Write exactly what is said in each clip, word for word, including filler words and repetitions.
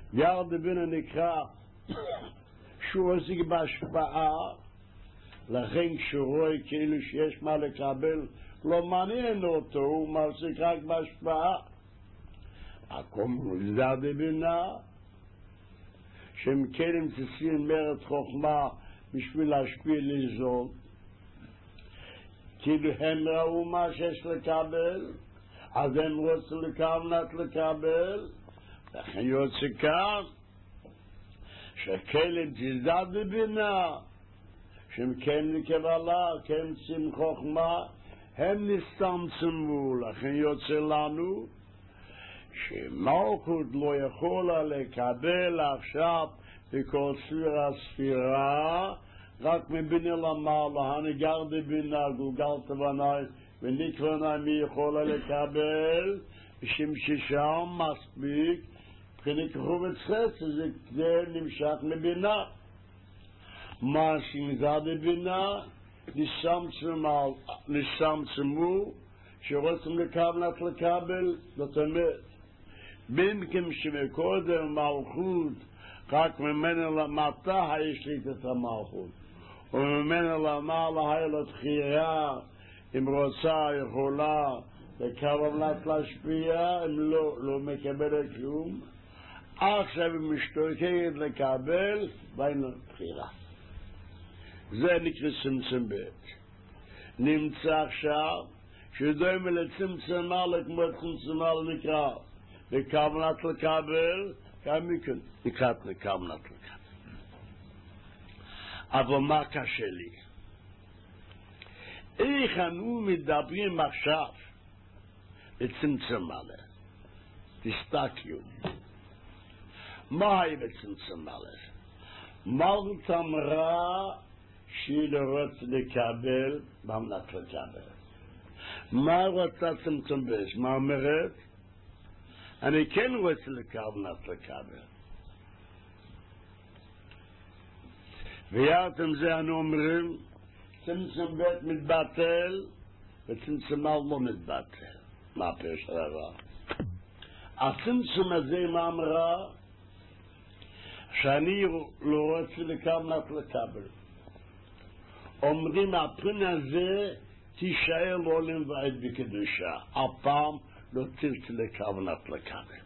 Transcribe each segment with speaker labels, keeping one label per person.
Speaker 1: ירד בן נקרא שהוא עוסק בהשפעה, לכן כשהוא רואה כאילו שיש מה לקבל, לא מעניין אותו, הוא מעסיק רק בהשפעה. הקומרו ירד בינה, שהם כן צריכים מרד חוכמה בשביל להשפיע לזאת, כאילו הם ראו מה שיש לקבל, אז הם רוצים לכוונת לקבל, לכן יוצא כאן, שכלם תזד בבינה, שהם כן לקבלה, כן צים חוכמה, הם נסתמצמו, לכן יוצא לנו, שמלכות לא יכולה לקבל עכשיו בכל ספירה ספירה, רק מבינה למעלה, הנגר בבינה, גולגל תבנאי, ונקרנה מי יכולה לקבל, בשם ששם מספיק, כנקחו וצחץ, זה נמשך מבינה. מה שנגע בבינה, נשמצמו, שרוצים לקבלת לקבל, זאת אומרת, במקום שמקודם מלכות, רק ממנה למטה יש לי את המלכות, וממנה למעלה היה לו תחייה, אם רוצה יכולה לקבלת להשפיע, אם לא, לא מקבלת כלום, עכשיו היא משתוקקת לקבל, ואין לו תחייה. זה נקרא צמצם בית. נמצא עכשיו שדומה לצמצמה כמו צמצמה נקרא לקבלת לקבל, גם מכן נקראת לקבלת לקבל. אבל מה קשה לי? איך אנו מדברים עכשיו לצמצמה לה? תסתכלו. מה היא בצמצמה לה? מלכות אמרה שהיא לא רוצה לקבל, במנת לקבל. מה רוצה צמצום בש? מה אומרת? אני כן רוצה לקבלת לקבל. ויחד עם זה אנו אומרים, צמצום בית מתבטל, וצמצום לא מתבטל. מה הפירוש הדבר? הצמצום הזה מה אמרה? שאני לא רוצה לקבלת לקבל. אומרים, הפרין הזה תישאר לעולם ועד בקדושה. הפעם לא תרצה לכוונת לקבל.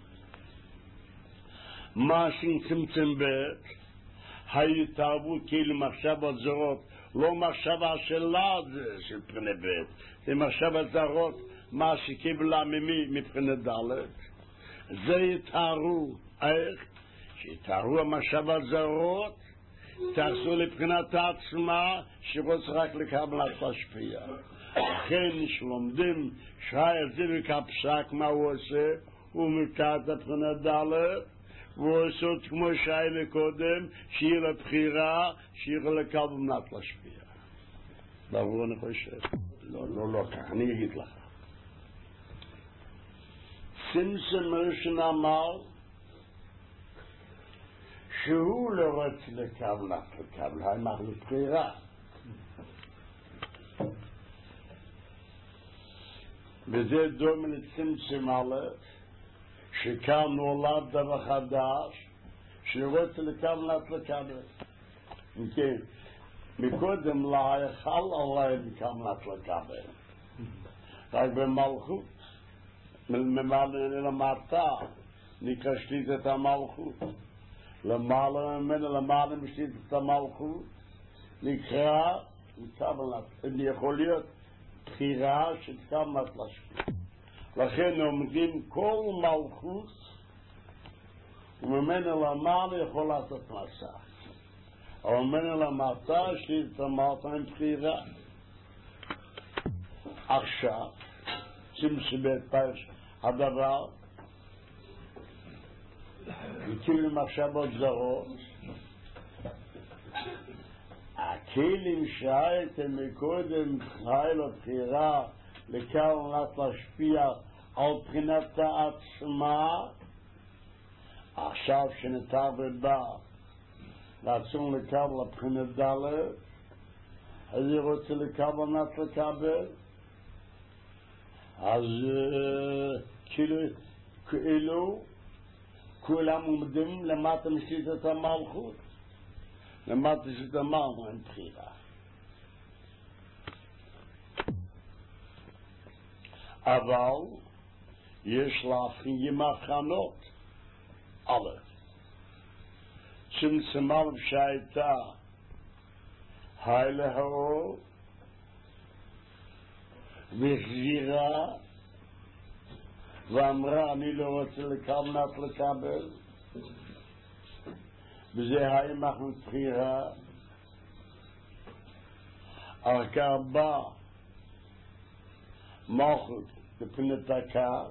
Speaker 1: מה שצמצם בית, היתרבו כאילו מחשבות זרות, לא מחשבה שלה זה של פריני בית, זה מחשבות זרות, מה שקיבלה ממי מבחינת דלת. זה יתארו, איך? שיתארו המחשבות זרות, תעשו לבחינת העצמה שרוצה רק לקבלת להשפיע. לכן שלומדים שהיה זה וכפסק מה הוא עושה, הוא מקעת הבחינת דלת, והוא עושה את כמו שהיה לקודם, שיהיה לבחירה, שיהיה לקבלת להשפיע. ברור אני חושב. לא, לא, לא כך, אני אגיד לך. צמצם ראשון אמר, שהוא לא רוצה לקבלת לקבל, הוא אמר לבחירה. וזה דומה לצמצם א', שכאן נולד דבר חדש, שרוצה לקבלת לקבל. כן, מקודם לה יכל עליי לקבלת לקבל. רק במלכות, למטה, נקרא שליט את המלכות. למעלה ממנה, למעלה משליט את המלכות, נקרא לקבלת, יכול להיות בחירה של קבלת להשפיע. לכן אומרים כל מלכות וממנה למעלה יכול לעשות מסע. אבל ממנה למטה שליט את המלכות עם בחירה. עכשיו, צמצום בית פרש הדבר, וכאילו מחשבות זרות, הכלים שהייתם מקודם חי לו בחירה לקבלת להשפיע על בחינת העצמה, עכשיו שנותר ובא רצון לקבל לבחינת דלת, אז היא רוצה לקבלת לקבל, אז כאילו כאילו כולם עומדים למטה משיטת המלכות, למטה משיטת המלכות אין בחירה. אבל יש להכין הבחנות. א', צמצמה שהייתה heilige האור והחזירה ואמרה אני לא רוצה לקבלת לקבל, וזה היה מחמת בחירה. אבל כך בא מלכות בפנת הקו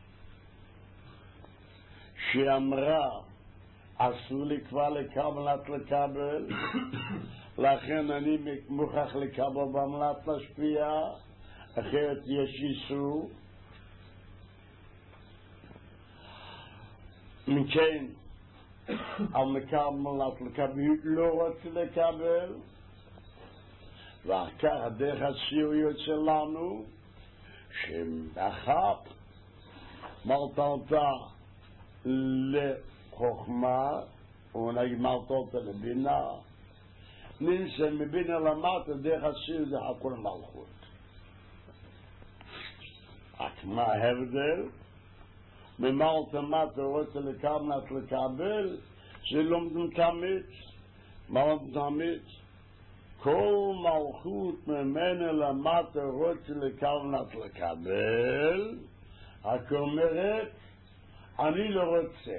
Speaker 1: שאמרה אסור לי כבר לקבלת לקבל, לכן אני מוכרח לקבל במלאת להשפיע, אחרת יש איסור. מכן על מקבלת לקבל לא רוצה לקבל, ואחר הדרך הסיוריות שלנו שבאחת מלטלתה לחוכמה ונגיד מלטלתה לבינה, ננסה מבינה למטה דרך הסיר זה הכל מלכות. רק מה ההבדל? ממלטה מטה רוצה לקבלת לקבל, זה לומדים תמיד. מה לומדים תמיד? כל מלכות ממנה למטה רוצה לקבלת לקבל, רק אומרת אני לא רוצה,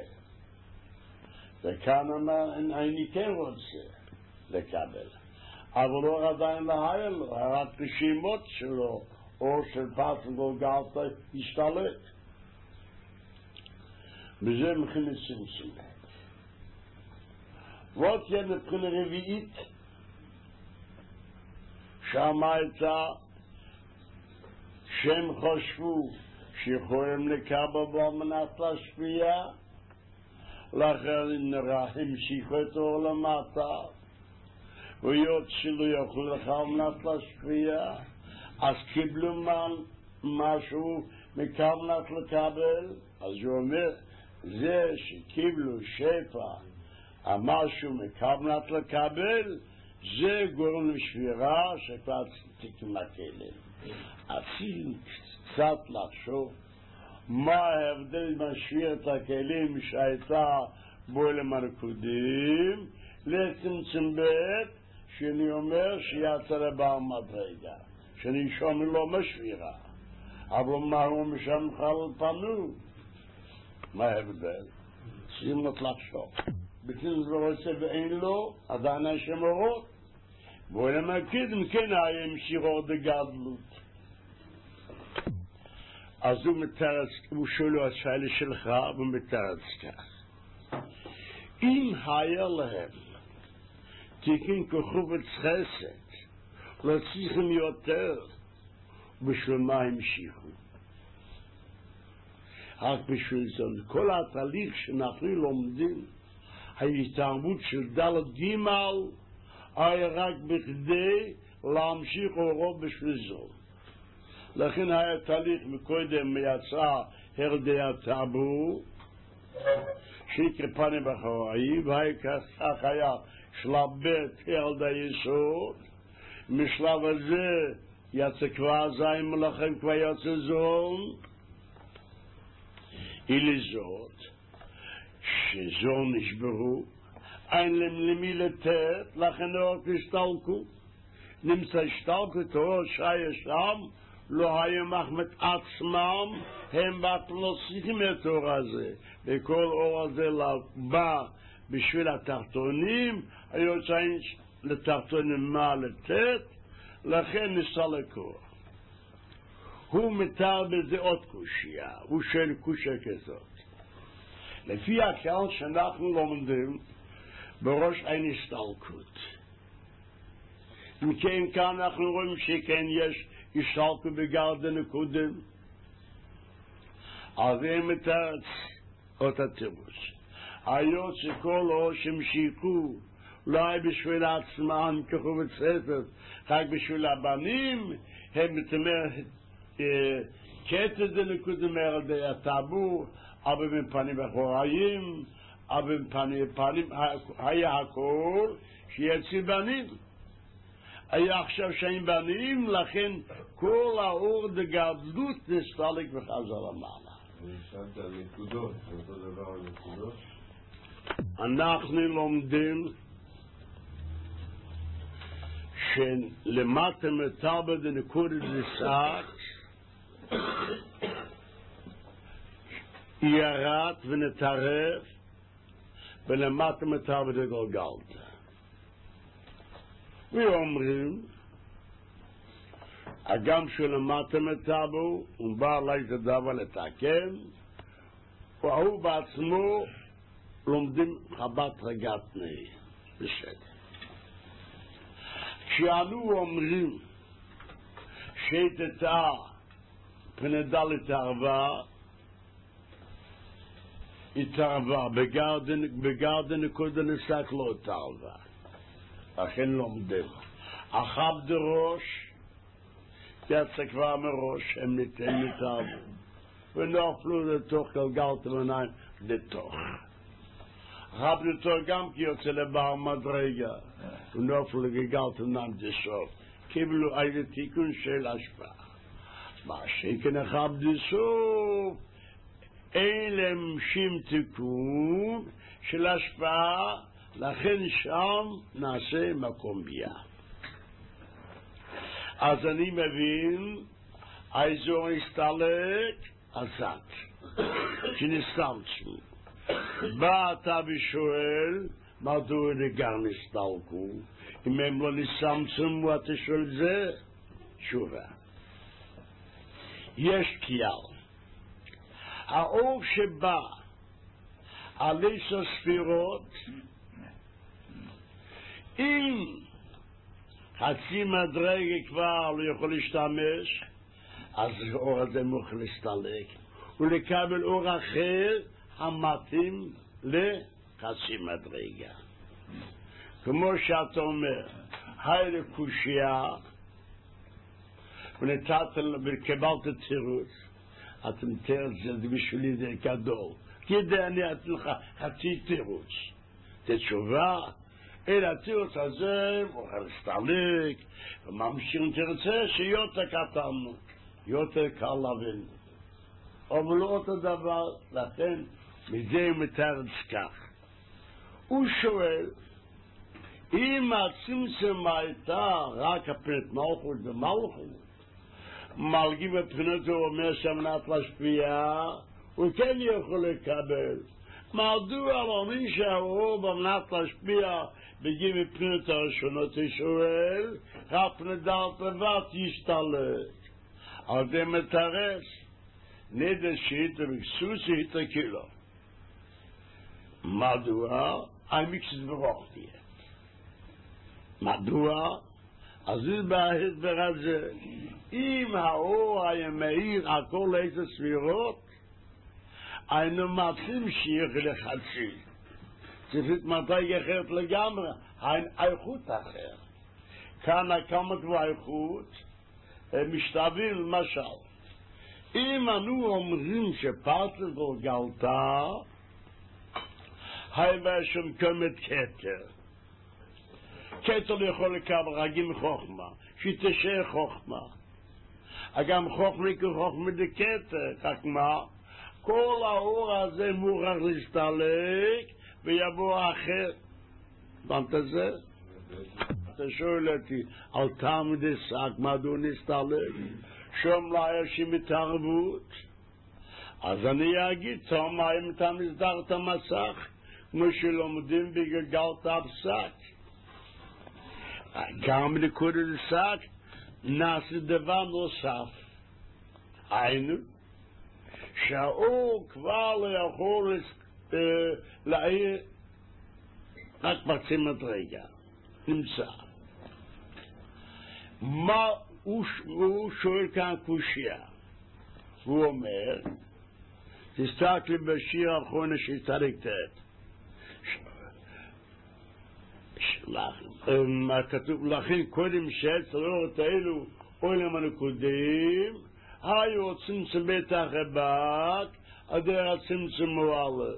Speaker 1: וכאן אומר אני כן רוצה לקבל, אבל לא עדיין להייר לו, רק רשימות שלו או של פסן גולגלתה השתלט, וזה מבחינת צמצום. ועוד כן מבחינה רביעית שם הייתה שהם חשבו שיכולים לקבל בו מנת להשפיע, לכן נראה המשיכו את אור למטה, ויות שלא יכלו לך מנת להשפיע, אז קיבלו משהו מכוונת לקבל. אז הוא אומר, זה שקיבלו שפע, המשהו מכוונת לקבל, זה גורם לשבירה שכבר תקים הכלים. אפילו קצת לחשוב מה ההבדל משביר את הכלים שהייתה בולם הנקודים לצמצם בעת שאני אומר שיצא לבעל מדרגה, שאני שומע לא משבירה, אבל מה הוא משם חל פנו? מה ההבדל? שימות לחשוב. בכלל לא רוצה ואין לו, עדיין השם אורות. בולם הקדם כן היה המשיכו דגדלות. אז הוא מתרץ, הוא שואל השאלה שלך, והוא מתרץ כך. אם היה להם תיקין כחובץ חסד, לא צריכים יותר, בשביל מה המשיכו? רק בשביל זה, כל התהליך שאנחנו לומדים, ההתערבות של דלת גימל, היה רק בכדי להמשיך אורו בשביל זה. לכן היה תהליך מקודם יצא הרדי הטאבו שיקר פני בחוראי, והיה כך היה שלב ב' הרדי היסוד. משלב הזה יצא כבר זין מלאכם כבר יצא זון, אלי זאת שזון נשברו, אין להם למי לתת, לכן לא תשתלקו. נמצא השתלקות או שהיה שם, לא היה מחמת עצמם, הם בתלוסיכים את האור הזה. וכל אור הזה בא בשביל התחתונים, היו צריכים לתחתונים מה לתת, לכן נסלקו. הוא מתאר בזה עוד קושיה, הוא שואל קושיה כזאת. לפי הכלל שאנחנו לומדים, בראש אין הסתלקות. אם כן כאן אנחנו רואים שכן יש השתלקות בגרד הנקודם. אז הם מתארץ אותה תירוץ. היות שכל אור שמשיקו לא היה בשביל עצמם כחובץ חסד, רק בשביל הבנים, הם מתאמר קטע זה נקודה מעל די הטאבו, אבל בפנים אחוריים, אבל בפנים, פנים, היה הכל שיצא בנים. היה עכשיו שאין בנים, לכן כל האור דגדלות נסתלק וחזר למעלה.
Speaker 2: ושמת על נקודות, אותו דבר על נקודות?
Speaker 1: אנחנו לומדים שלמטה מטרבה דנקודת דסעת ירד ונטרף ולמטה מטרבה דגלגלת. ואומרים הגם שלמטה מטרבו הוא בא עלי זה דבר לתקן והוא בעצמו לומדים חבת רגתני בסדר. כשאנו אומרים שתתאה פנדה לתערבה התערבה בגרדן נקודה נסק לא התערבה לכן לומדים אחב דראש יצא כבר מראש הם ניתן מתערבו ונופלו לתוך גלגלת עיניים לתוך רב לתור גם כי יוצא לבר מדרגה ונופל לגלגלת עיניים דסוף קיבלו איזה תיקון של השפעה מה שכן הרב דסוף אין להם שום תיקון של השפעה לכן שם נעשה מקום ביה אז אני מבין האזור הסתלק עזת שנסתלצו בא אתה ושואל מדוע נגר נסתלקו אם הם לא נסתלצו ואתה שואל זה תשובה יש קיאל האור שבא על עשר ספירות אם חצי מדרגה כבר לא יכול להשתמש אז האור הזה מוכן להסתלק ולקבל אור אחר המתאים לחצי מדרגה כמו שאתה אומר היי לקושיה ונתת וקיבלת תירוץ אתם תראה זה בשבילי זה גדול כדי אני אתן לך חצי תירוץ תשובה אלא התירוץ הזה מוכן להסתלק וממשיכים תרצה שיותר קטן יותר קל להבין אבל לא אותו דבר לכן מזה מתארץ כך הוא שואל אם הצמצם הייתה רק הפנת מלכות ומלכות מלגים בפנות הוא אומר שמנת להשפיע הוא כן יכול לקבל מדוע לא מי שהאור במנת להשפיע בגין בפנות הראשונות שואל הפנת דלת לבד ישתלק על זה מתארץ נדע שהיתה בקסוס היתה קילו מדוע המקסס ברוך תהיה מדוע אז זה בהסבר הזה אם האור היה מאיר על כל איזה ספירות היינו מצאים שיר לחצי צריך מדרגה אחרת לגמרי אין איכות אחר כאן כמה כבר איכות משתווים למשל אם אנו אומרים שפרצל גלגלתה היי בשם קמת כתר כתר לא יכול לקבל רגיל חוכמה שתשאר חוכמה אגם חוכמה כחוכמה דקתר רק מה כל האור הזה מוכרח להסתלק ויבוא אחר הבנת זה? אתה שואל אותי על טעם דסק מדוע נסתלק שום לא היה שמתערבות אז אני אגיד טעם אם אתה מסדר את המסך כמו שלומדים בגלגלת הפסק גם נקודת דסק נעשה דבר נוסף היינו שהאור כבר לא יכול להעיר רק בחצי מדרגה נמצא מה הוא שואל כאן קושיה הוא אומר תסתכל בשיר האחרון שהסתלק תת כתוב לכן קודם שעץ האורות האלו עולם הנקודים היו צמצם בית החבק, אדר הצמצם מועלף.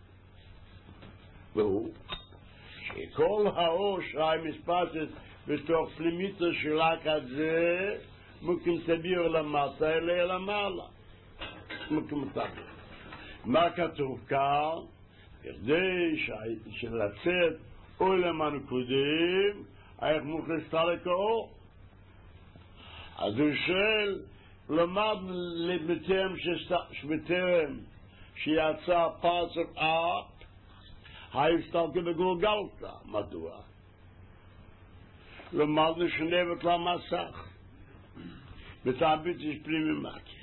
Speaker 1: והוא, שכל האור שראי מספצת בתוך פנימיתו של הכת זה, מוקים תביאו למטה אלא למעלה. מוקים תביאו. מה כתוב כאן? כדי שלצאת עולם הנקודים, איך מוכנס תלק האור. אז הוא שואל, למד בטרם שבטרם שיצא פסוק אפ, היפסתלקה בגולגלתא. מדוע? למדנו שנבת למסך. בתעבית יש פנימי מקי.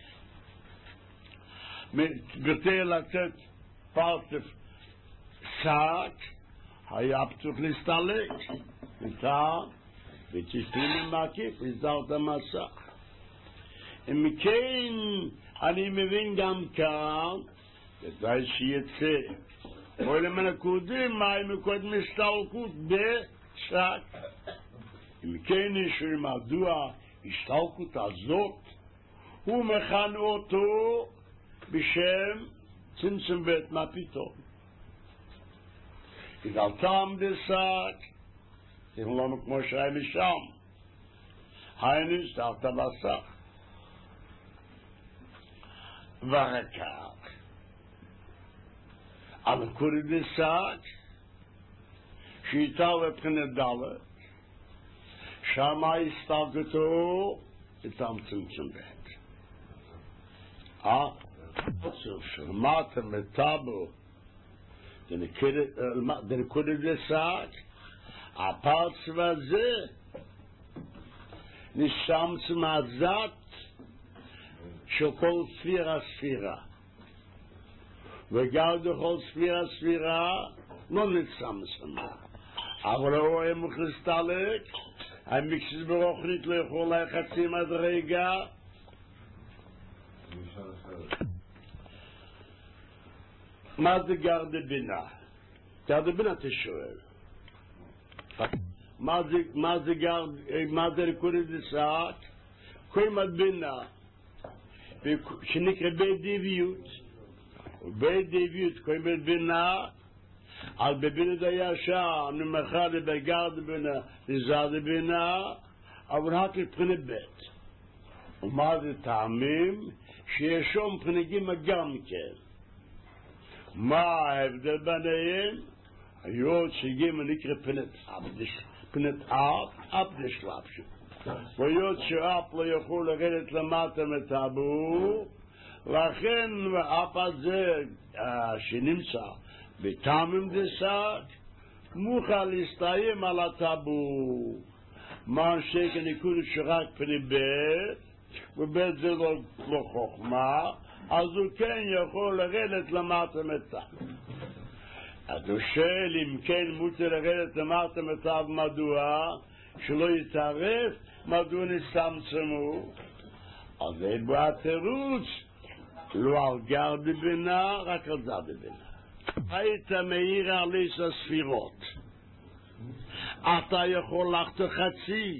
Speaker 1: בטרם לצאת פסוק שק, היה פתוח להסתלק. איתה, ותשפלים מקיף, לסדרת המסך. ומכן, אני מבין גם כאן, כדאי שיצא. או למנקודים, מה הם מקודם הסתלקות בשק. ומכן נשאר מדוע הסתלקות הזאת, הוא מכן אותו בשם צמצם בית מה פתאום. גדלתם דשק, זה לא כמו שהיה משם. היינו סתרת בסך. ורקח. אבל קורי דשק, שאיתה לבחינת דלת, שמה הסתלקתו, איתם צמצם בית. אה? סוף שמעתם מטאבו, דנקודי דשק, הפרצב הזה נשמת מהזת של כל ספירה ספירה, וגם בכל ספירה ספירה לא נשמת מה, אבל הוא רואה מוכנסתלק, המקסיס ברוכנית לא יכול לחצי מדרגה. מה זה גר דבינה? גר דבינה תשואל. מה זה גר, מה זה לקורי דשק? כל מדבינה, שנקרא בית דביות. בית דביות, כל מדבינה, על בבינה דישה, נמחה לבגר דבינה, לזר דבינה, אבל רק לבחינת בית. ומה זה טעמים? שיש שם פנגים גם כן. מה ההבדל ביניהם? היות שגם נקרא פנת אבדש, פנת אב, אבדש לפשו. והיות שאף לא יכול לרדת למטה מטאבו, לכן האף הזה שנמצא בטעמים דשק, מוכן להסתיים על הטאבו. מה שקר נקודת שרק פני בית, ובית זה לא, לא חוכמה, אז הוא כן יכול לרדת למטה מטאב. אז הוא שואל אם כן מותר לרדת למטה מטאב מדוע, שלא יתערף מדוע נסמצמו. אז זה בו התירוץ, לא על גר דבינה, רק על זר דבינה. היית מאיר על עשר ספירות, אתה יכול לחתוך חצי,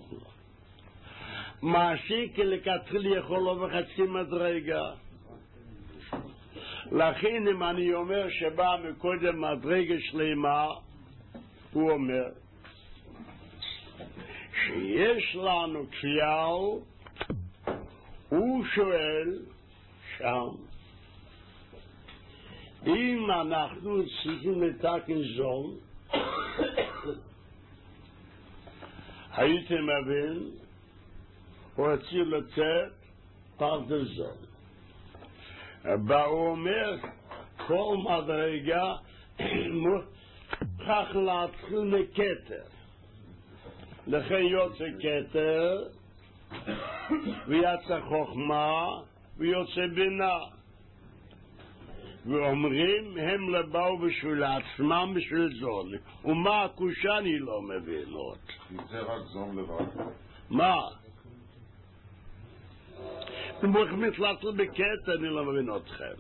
Speaker 1: מה שכלכתחיל יכול לו בחצי מדרגה. לכן אם אני אומר שבא מקודם מדרגה שלמה, הוא אומר שיש לנו כלל, הוא שואל שם, אם אנחנו צריכים לתקן זון, הייתם מבין, הוא רציר לצאת פרדת זון. הוא אומר, כל מדרגה מוכרח להתחיל מכתר. לכן יוצא כתר, ויצא חוכמה, ויוצא בינה. ואומרים, הם לבאו בשביל עצמם, בשביל זון. ומה הקושה אני לא מבין עוד.
Speaker 2: זה רק זון לבד.
Speaker 1: מה? אתם מוכנים להתחיל בכתר, אני לא מבין אתכם.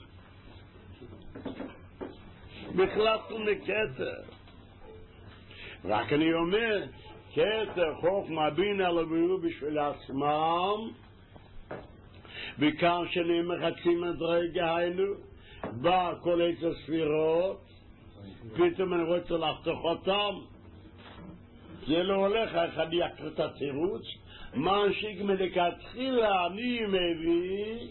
Speaker 1: בכללתו מכתר. רק אני אומר, כתר חוכמה בינה לבאו בשביל עצמם, וכאן שנים מחצי מדרגה היינו, בא כל עץ הספירות, פתאום אני רוצה לחתוך אותם. זה לא הולך, אחד יקר את התירוץ. מנשיק מלכתחילה אני מביא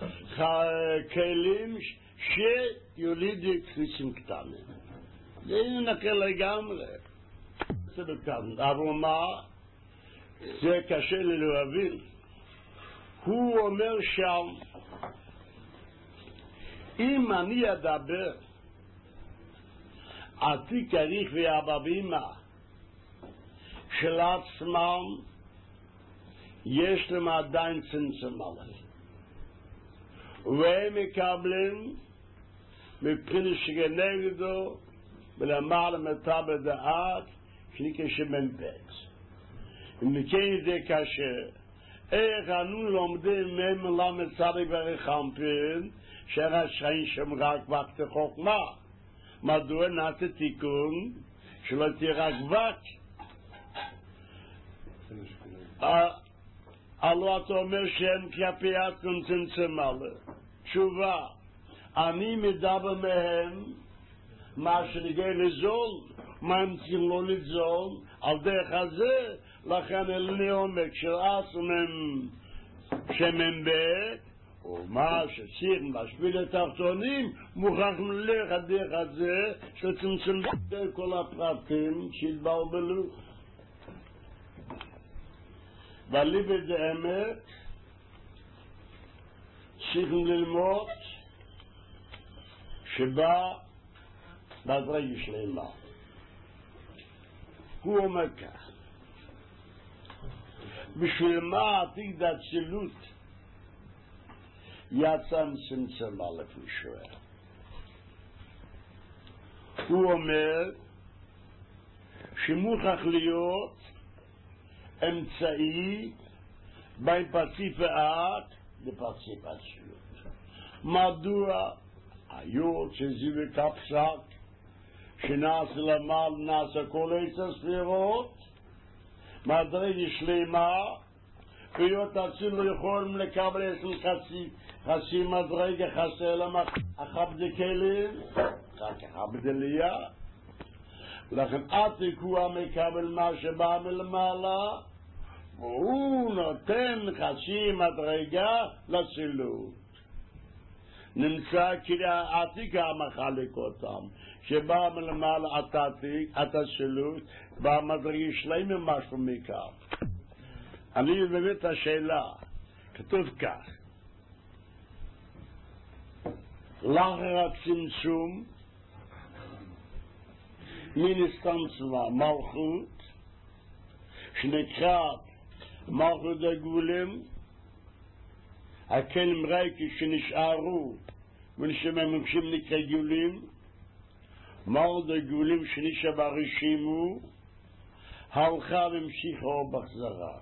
Speaker 1: כלים שיולידו קפיצים קטנים. זה נקר לגמרי. זה בקטן. אבל מה? זה קשה לי להבין. הוא אומר שם, אם אני אדבר עתיק אריך ואבבימה של עצמם, יש להם עדיין צמצום עליהם. והם מקבלים מבחינת שגנגדו ולמעלה מטה בדעת שנקרא שמנפץ. אם נקרא זה קשה, איך אנו לומדים מהם למד צדיק ורחמפין שהרשעים שם רק וקט חוכמה. מדוע נעשה תיקון שלא תהיה רק וקט? הלא אתה אומר שהם כלפי עצמם צמצם עליהם. תשובה, אני מדבר מהם מה שנגע לזול, מה הם צריכים לא לזול, על דרך הזה, לכן אל עומק של עצמם שהם בית, ומה שצריך להשפיל את התחתונים, מוכרח ללך הדרך הזה, שצמצם כל הפרטים שהתבלבלו. בליבד האמת צריכים ללמוד שבא בדרגה שלמה. הוא אומר כך, בשביל מה עתיק דאצילות יצא מצמצם א' ושואל. הוא אומר שמוכרח להיות אמצעי בין פרציף ואת לפרציף אצילות. מדוע? היות שזיו וקפסק שנעשה למעל נעשה כל עץ הספירות מדרגה שלמה היות אציל לא יכולים לקבל עשם חצי חצי מדרגה חסר למה החבדי כלים רק החבדי ליה לכן עתיק הוא המקבל מה שבא מלמעלה והוא נותן חצי מדרגה לצילות. נמצא כי העתיק המחלק אותם שבא מלמעלה עתיק, התצילות במדרגה שלהם משהו מכך. אני מביא את השאלה, כתוב כך לאחר הצמצום מן הסתמצמה מלכות שנקראת מלכות הגבולים הכלים ריקים שנשארו ונשממשים נקרא גבולים מלכות הגבולים שנשאר רשימו הלכה והמשיכה בחזרה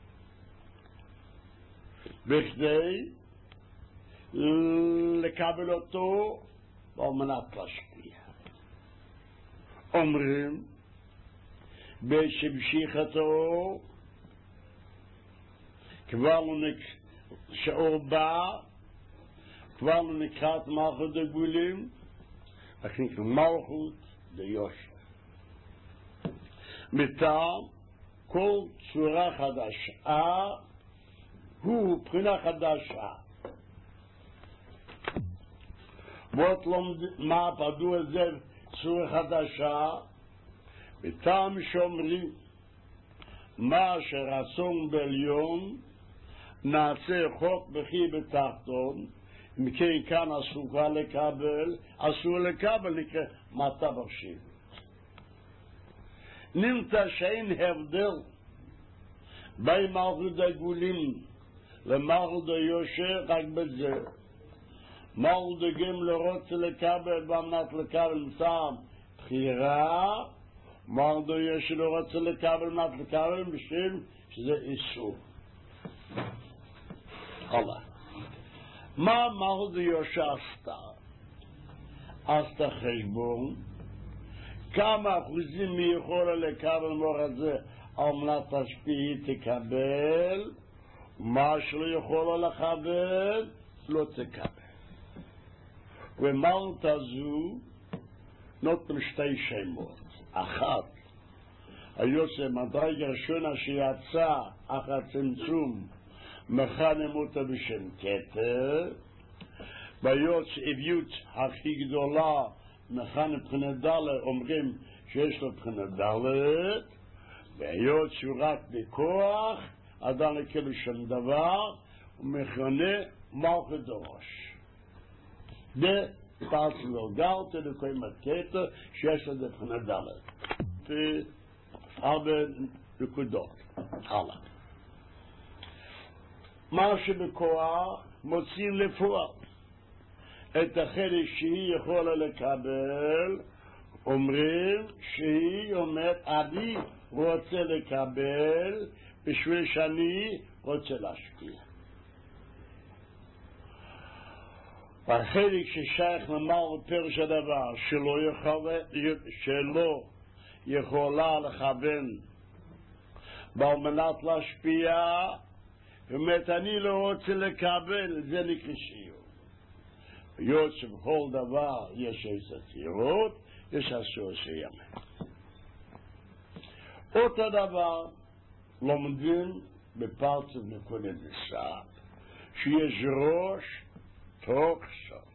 Speaker 1: בכדי לקבל אותו ועל מנת להשפיע. אומרים בשמשיכתו כבר שאור בא כבר נקראת מלכות הגבולים אך נקרא מלכות דיושר מטעם כל צורה חדשה הוא בחינה חדשה. בות לומד מה פדוע זה צורה חדשה מטעם שאומרים מה שרצון בעליון נעשה חוק בכי בתחתון אם כן כאן אסור לקבל אסור לקבל נקרא מטה ברשיב. נמצא שאין הבדל בין מלכות הגבולים למלכות היושר רק בזה מלכות הגבלים לא רוצה לקבל במנת לקבל מטעם בחירה מלכות היושר לא רוצה לקבל במנת לקבל בשביל שזה איסור. הלאה. מה מלכות היושר עשתה? עשתה חשבון כמה אחוזים מי יכולה לקבל מור הזה על מנת תשפיע תקבל מה שלא יכול לכוון, לא תקבל. ומלת הזו נותנים שתי שמות. אחת, היוצא מדרגה ראשונה שיצא אחר צמצום, מכנים אותה בשם כתר. ביוצא אביות הכי גדולה, מכנים מבחינת דלת, אומרים שיש לו מבחינת דלת. והיוצא הוא רק בכוח, אדם לקבל שם דבר, ומכנה מלכות דרוש. זה פרץ גולגלתא לקיים הכתר שיש לו מבחינת דלת. ארבע נקודות. הלאה. מה שבכוח מוצאים לפועל. את החלק שהיא יכולה לקבל, אומרים שהיא אומרת, אני רוצה לקבל בשביל שאני רוצה להשפיע. והחלק ששייך למעל פרש הדבר שלא יכולה, שלא יכולה לכוון ועל מנת להשפיע, באמת אני לא רוצה לקבל, זה נקרא שיעור. יוצא בכל דבר יש איזה צירות, יש אסור שיאמן. אותו דבר לומדים בפרצת נקודת בסעד, שיש ראש תוך סוף.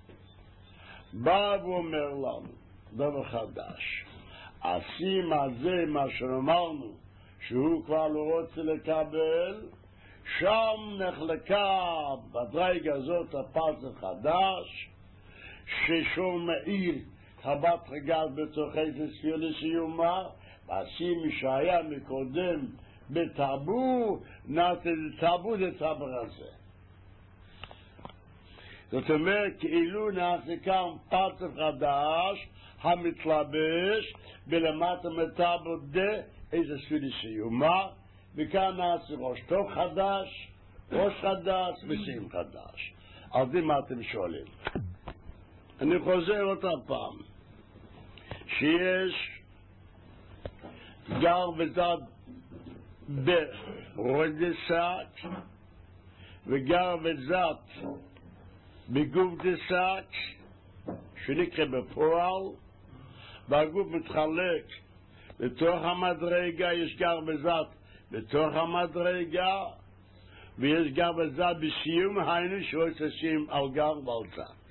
Speaker 1: בא ואומר לנו דבר חדש, עשים הזה מה שאמרנו שהוא כבר לא רוצה לקבל, שם נחלקה בדרגה הזאת הפרצת חדש, ששום מאיר הבת רגל בתוך איזה ספיר לסיומה, ועשים מי שהיה מקודם בטאבו, נעשה טאבו זה טאבר הזה. זאת אומרת, כאילו נעשה כאן פרצת חדש, המתלבש, בלמטה מטאבו דה, איזה ספיר לסיומה, וכאן נעשה ראש טוב חדש, ראש חדש ושים חדש. על זה מה אתם שואלים? אני חוזר אותה פעם, שיש גר וזד ברודסק, וגר וזד בגוף דסק, שנקרא בפועל, והגוף מתחלק לתוך המדרגה, יש גר וזד בתוך המדרגה, ויש גר וזד בסיום, היינו שעושים על גר ועל זד.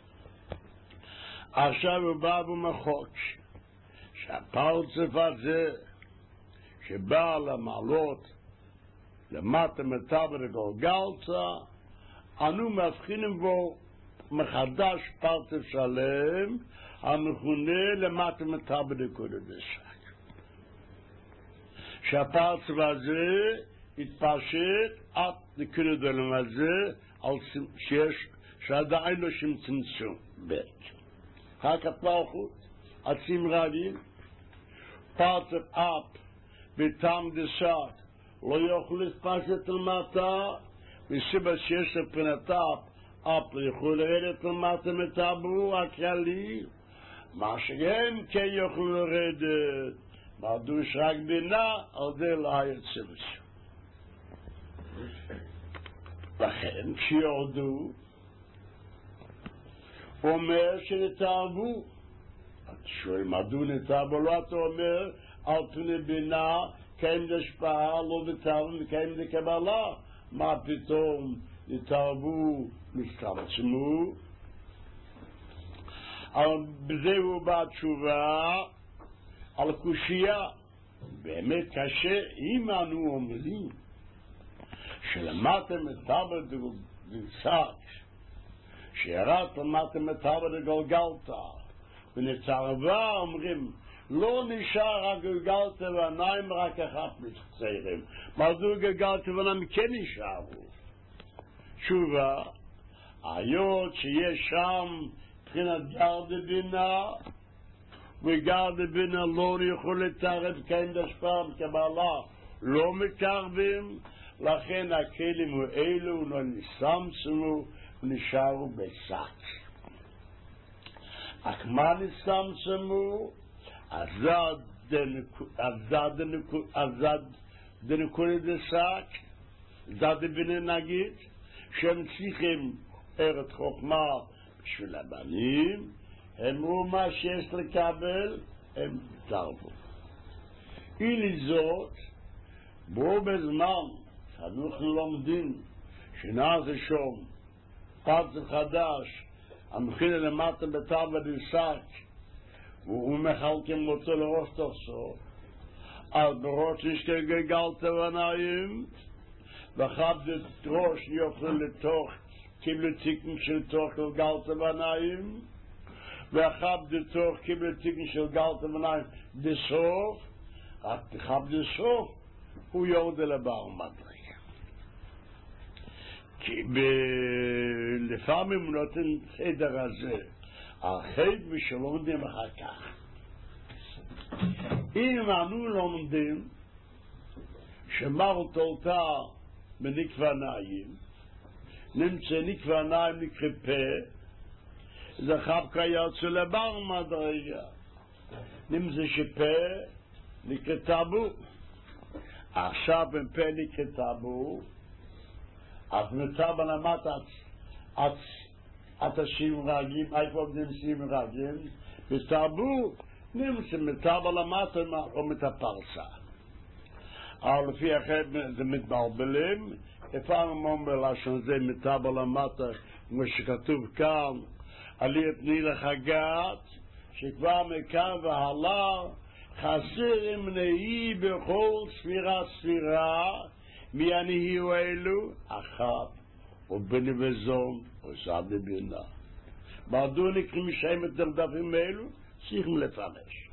Speaker 1: עכשיו הוא בא ומחוק שהפרצף הזה שבא למעלות למטה מטאבר גולגלתא, אנו מבחינים בו מחדש פרצף שלם המכונה למטה מטאבר נקודת בסעד. שהפרצף הזה התפשט עד נקודת העולם הזה שיש שעדיין לא שם צמצום בית. רק הפרחות, עצים רבים, פרצף אפ בטעם דסת לא יוכלו להתפשט למטה, וסיבה שיש לפנת אפ, אפ לא יוכלו לרדת למטה מטאבו הכללי, מה שהם כן יוכלו לרדת, מדוש רק בינה, על זה לא היה צמצום. לכן כשיורדו, אומר שנתאבו. אתה שואל, מדוע נתאבו? לא אתה אומר, על פני בינה, קיים דשפעה, לא בתאבו, וקיים דקבלה. מה פתאום נתאבו, נצטמצמו? אבל בזה הוא בא תשובה על קושייה. באמת קשה, אם אנו אומרים, שלמטה מטאבו דסק, שירד למטה מטאבר לגולגלתא, ונצרבה אומרים, לא נשאר הגולגלתא והעיניים רק אחת מציירים. מדוע גולגלתא והעיניים כן נשארו? תשובה, היות שיש שם מבחינת גר דבינה, וגר דבינה לא יכול להתערב כאין דשפעה וקבלה, לא מתערבים, לכן הכלים האלו לא נסמצמו, ונשארו בסק. אך מה נסמצמו? הזד דנקודת דסק, זה דבינה נגיד, שהם צריכים ארץ חוכמה בשביל הבנים, הם ראו מה שיש לקבל, הם תרבו. אילי זאת, בו בזמן, אנחנו לומדים, שנאז שום, פרץ חדש, המחיל למטה בתר ודלסק, והוא מחלקים אותו לראש תוכסו, אז בראש נשכה גלגלת ונעים, וחד את ראש יוכל לתוך, קיבלו תיקן של תוך גלגלת ונעים, ואחד בתוך קיבלו תיקן של גלגלת ונעים בסוף, רק תחב בסוף, הוא יורד לבר מדרגה. כי לפעמים נותן סדר הזה, החד ושלומדים אחר כך. אם אנו לומדים שמר תולתה בנקווה נעים, נמצא נקווה נעים נקרא פה, זה חבקה יוצא לבר מדרגה. נמצא שפה נקרא טאבו. עכשיו בפה נקרא טאבו, אז נטאב למט עד השים רגים, איפה עובדים שים רגים, בטאבו נמצא מטאב למט או מטפרסה. אבל לפי אחר זה מתבלבלים, לפעמים אומר לשון זה מטאב למט, כמו שכתוב כאן, עלי את ניל החגת, שכבר מכאן והלאה, חסר אמנאי בכל ספירה ספירה, מי הנהיו אלו? אחת, או בני וזון, או סעד בינה. בעדו נקרים שם את דרדפים אלו, צריכים לפרש.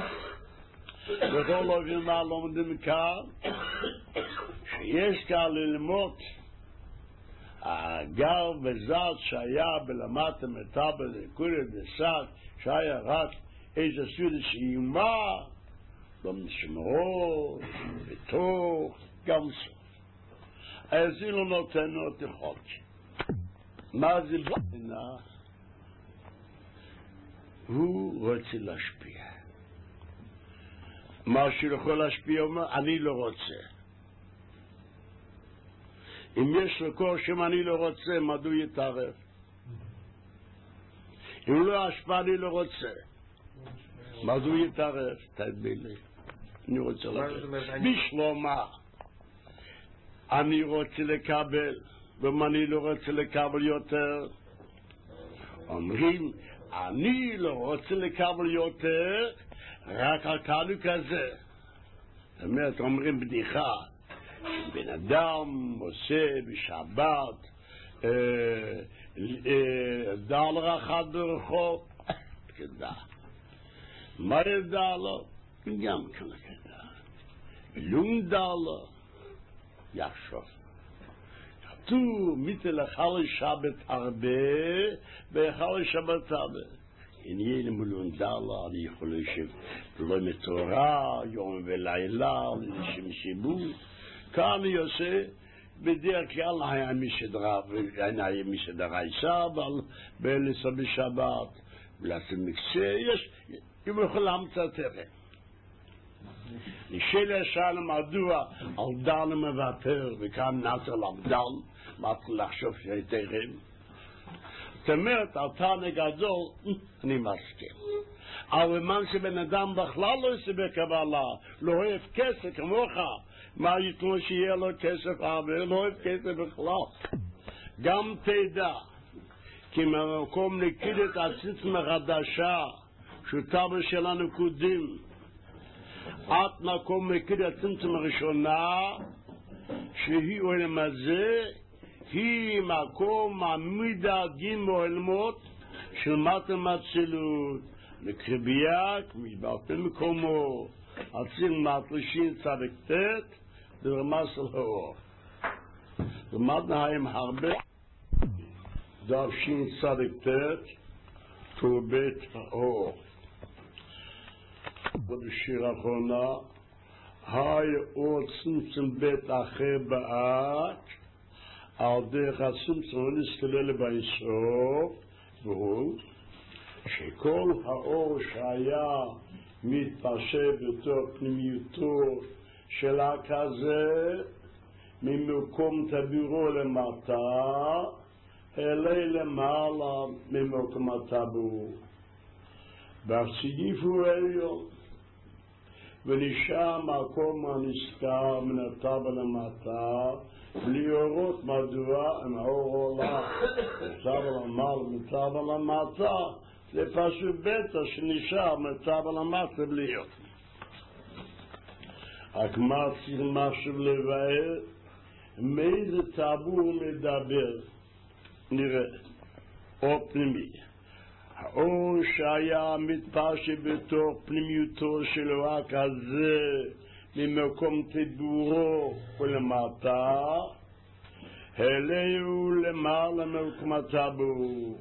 Speaker 1: בכל אופן מה לומדים כאן, שיש כאן ללמוד, הגר וזד שהיה בלמטה מטאבל, כולי וסד, שהיה רק איזה ספירה שאימה, לא משמרות, בתוך, גם סוף. אז אילו נותנו תחוק. מה זה בינה? הוא רוצה להשפיע. מה שיכול להשפיע אומר, אני לא רוצה. אם יש לו קושם אני לא רוצה, מדוע יתערב? אם לא השפעה אני לא רוצה, מדוע יתערב? תדבילי. אני רוצה לקבל. בשלומה. אני רוצה לקבל, ואם אני לא רוצה לקבל יותר, אומרים, אני לא רוצה לקבל יותר, רק הקהל כזה. זאת אומרת, אומרים בדיחה, בן אדם עושה בשבת, דלר אחד ברחוב, כדא. מה ידע לו? גם כדא. לום דלר. יחשוב. כתוב, מיטל אחר שבת הרבה, ואחר שבת הרבה. אם יהיה למולון דלה, אני יכול לשב, לא מתורה, יום ולילה, לשם שיבו. כאן אני עושה, בדרך כלל היה מי שדרה, היה מי שדרה אישה, אבל בלסה בשבת, ולעשות מקצה, יש, אם יכול להמצא תראה. נשאלה שאלה מדוע על דל מבטר וכאן נעשה למדל, מה צריך לחשוב שיתרם? זאת אומרת, על תענג גדול, אני מסכים. אבל מה שבן אדם בכלל לא עושה בקבלה, לא אוהב כסף כמוך, מה יתנו שיהיה לו כסף הרבה, לא אוהב כסף בכלל. גם תדע, כי ממקום נקידת עצמך חדשה, שותבה שלנו קודים, עד מקום מכיר הצמצם הראשונה שהיא עולם הזה היא מקום עמידה דין מועלמות של מתם אצילות לקרביאק מתברתם מקומו עצים מעטלשין צדק תת דרמס על האור למדנה הם הרבה דרשין צדק תת תורבית האור ובשיר האחרונה, היי עוד צמצם בית אחר באט, על דרך הצמצם נסתלל באיסוף, והוא, שכל האור שהיה מתפשט בתוך פנימיותו של הכזה, ממקום טבורו למטה, אלה למעלה ממקום הטבור. והסעיף הוא עליון, ונשאר מקום הנסתר מן הטבור למטה, להורות מדוע אם האור עולה מטבור למעלה מטבור למטה, זה פשוט בטח שנשאר מטבור למטה בלי להיות. רק מה צריך משהו לבאר? מאיזה טבור הוא מדבר? נראה, אור פנימי. האור שהיה מתפשט בתוך פנימיותו של רק הזה, ממקום טבורו ולמטה, העלהו למעלה ממקום הטבור.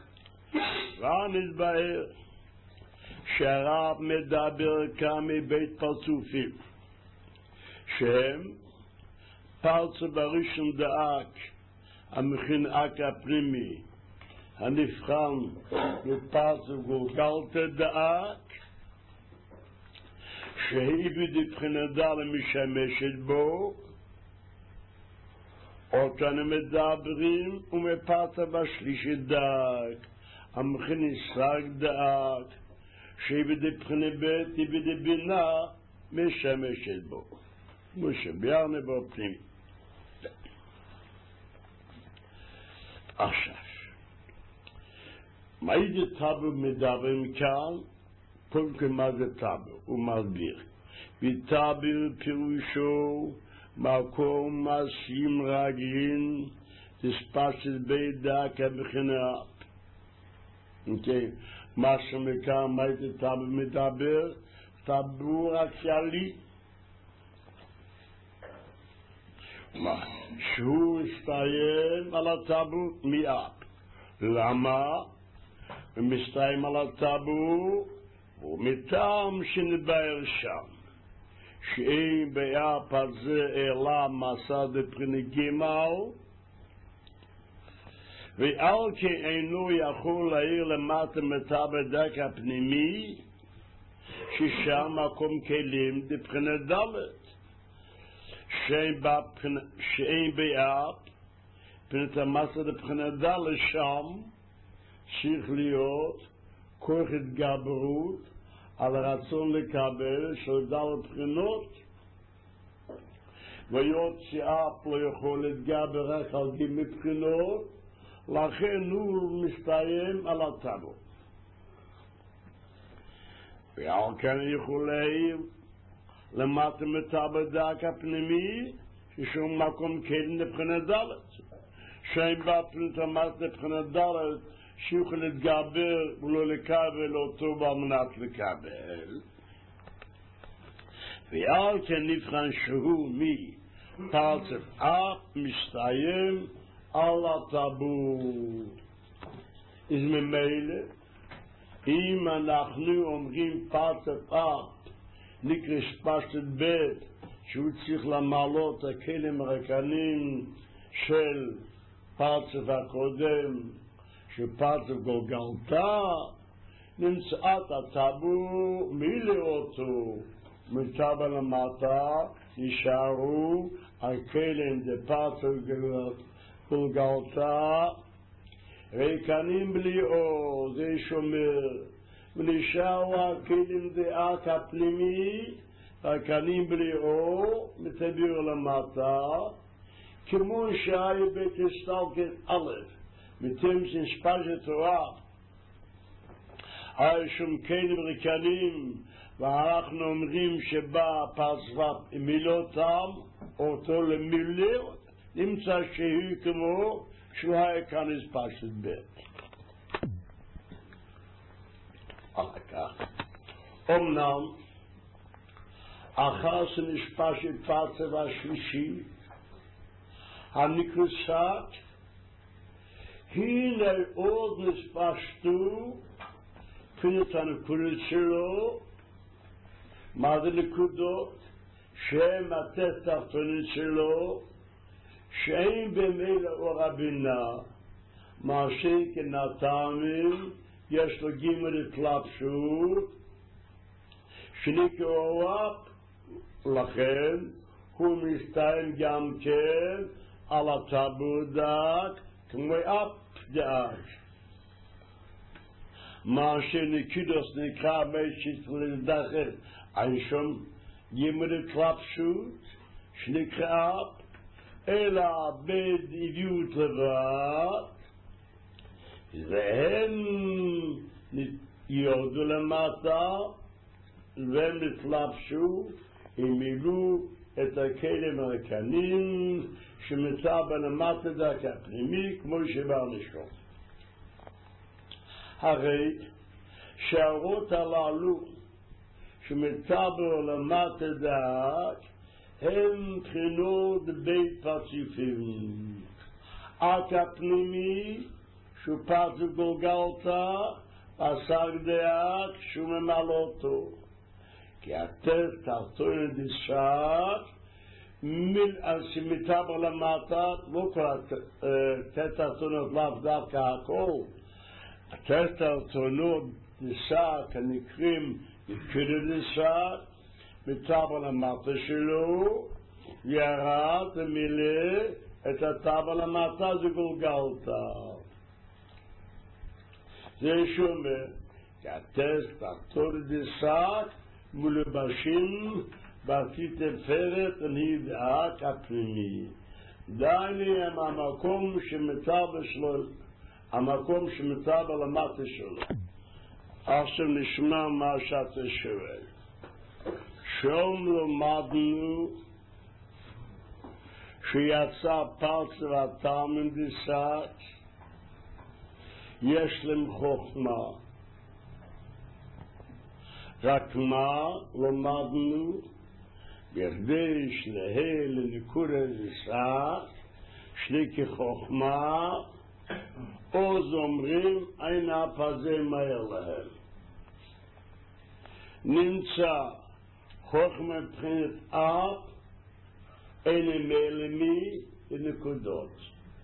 Speaker 1: ונתבהר שהרב מדבר כאן מבית פרצופים, שהם פרצוף בראשון דאק, המכינאק הפנימי, הנבחן בפרצוף גולגלתא דאק, שהיא בבחינתה למשמשת בו, אותנו מדברים ומפרצוף בשלישי דאק, המכינסק דאק, שהיא בבחינת בית, היא בבינה משמשת בו. משה ביארנה בו פנימי. עכשיו, מה זה טבור מדברים כאן? קודם כל מה זה טבור? הוא מסביר. וטבור פירושו מקום מעשים רגלין תספשת בית דק הבחינה. אוקיי, מה שמכאן, מה זה טבור מדבר? טבור הכללי. מה? שהוא מסתיים על הטבור מאפ. למה? הוא מסתיים על הטבור ומטעם שנבהר שם, שאין באפ הזה אלא מסע דבחינת גימל, ועל כן אינו יכול להעיר למטה מטבור דק הפנימי, ששם מקום כלים דבחינת דלת. שאין באפ, פנת המסע דבחינת דלת שם, צריך להיות כוח התגברות על הרצון לקבל של דלת בחינות, והיות שאפ לא יכול להתגבר רק על גימי בחינות, לכן הוא מסתיים על הטבור. ועל כן יכול להעיר למטה מטבור דק הפנימי, ששום מקום כלים לבחינת דלת. שאין בפנת המסע לבחינת דלת, שיוכל להתגבר ולא לקבל אותו במנת לקבל. ועל כן נבחן שהוא מפרצוף אפ מסתיים על הטבור. אז ממילא, אם אנחנו אומרים פרצוף אפ נקרא ספשת בית, שהוא צריך למעלות הכלים הרקנים של פרצוף הקודם, שפרצוף גולגלתא, נמצאת הטבור מילא אותו מטבור למטה, נשארו הכלים דפרצוף גולגלתא, רקנים בלי אור, זה שומר, ונשארו הכלים דאק הפנימי, רקנים בלי אור, מטבור למטה, כמו שהיה בית הסתלקת א', מתם שנספשת תורה, היה שום כלים רקנים, ואנחנו אומרים שבא פרצוף מילותם, אותו למילר, נמצא שהיא כמו שהוא היה כאן הספשת בית. אחר כך, אמנם, אחר שנספשת פרצוף השלישי, הנקרסת, הנה עוד נספשתו, פנת הנקודות שלו, מה זה נקודות? שהם התחתונים שלו, שאין במילא אור הבינה, מה שכן הטעמים, יש לו גימל התלבשות, שנקרא אפ, לכן הוא מסתיים גם כן על הטבודק כמו אפ דאק. מה שנקידוס נקרא משית ולדחר אישום ימד קלפשות שנקרא אפ אלא בדיוק לבד והם יורדו למטה והם נתלבשו, הם מילאו את הכלים הרקנים שמצא בלמטה דק הפנימי כמו שבא נשכו. הרי שהאורות הללו שמצא בלמטה דק הם בחינות בית פרצופים. אק הפנימי שהוא פרצוף גולגלתא עסק דאק שהוא ממלא אותו. כי הטסט תחתון דשק שמתבר למטה, לא כל הטסט תחתונות לאו דווקא הכל. הטסט תחתונות דשק הנקרים יקדו דשק מתבר למטה שלו ירד ומילא את התבר למטה זה גולגלתא. זה שאומר כי הטסט תחתון דשק מולבשים בעתיד תפארת ונדאק הפנימי. דייני הם המקום שמצא בשלו, המקום שמצא בלמטה שלו. עכשיו נשמע מה שאתה שואל. שום למדנו שיצא פרץ והטעם דשק, יש להם חוכמה. רק מה למדנו בכדי שלהה לנקודה דשק שלי כחוכמה עוז אומרים אין אף הזה מהר להם. נמצא חוכמה מבחינת אף אין מלמי לנקודות.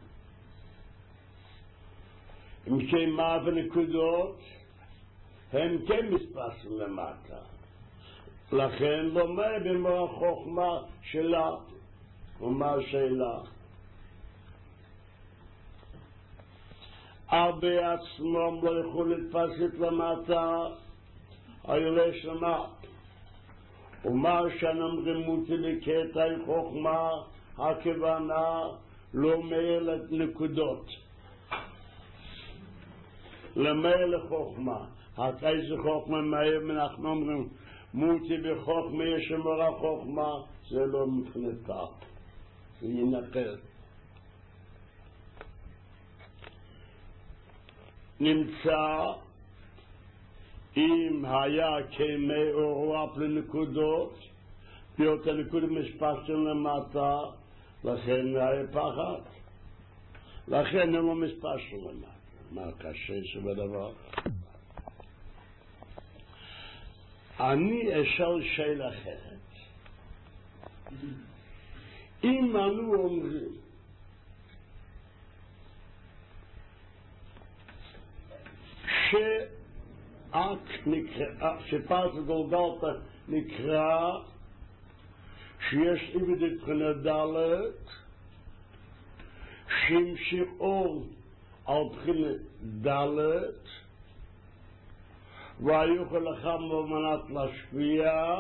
Speaker 1: אם כן מה בנקודות הם כן מספסים למטה. לכן לא מה במה החוכמה שלה ומה שלה. הרבה עצמם לא יכול להתפסת למטה היולה שמה. ומה שאנמרים מותי לקטע חוכמה הכוונה לא מהר לנקודות. למהר לחוכמה. איזה חוכמה מהר אנחנו אומרים מותי בחוכמה יש אמרה חוכמה זה לא מבחינת כך זה ינקר. נמצא אם היה כמי אורף לנקודות פיות הנקודות מספסים למטה לכן היה פחד לכן הם לא מספסים למטה. מה קשה שבדבר? אני אשאל שאלה אחרת. אם אנו אומרים שאק נקרא, שפרץ גולגלתא נקרא שיש איבד מבחינת ד' שהמשיך אור על בחינת ד' ויוכל לכם במנת להשפיע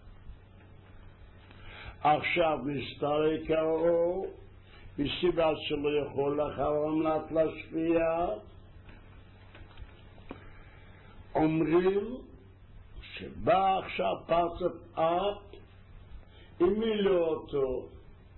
Speaker 1: עכשיו נסתרק האור בסיבה שלא יכול לכם במנת להשפיע אומרים שבא עכשיו פרצת אפ המילא אותו.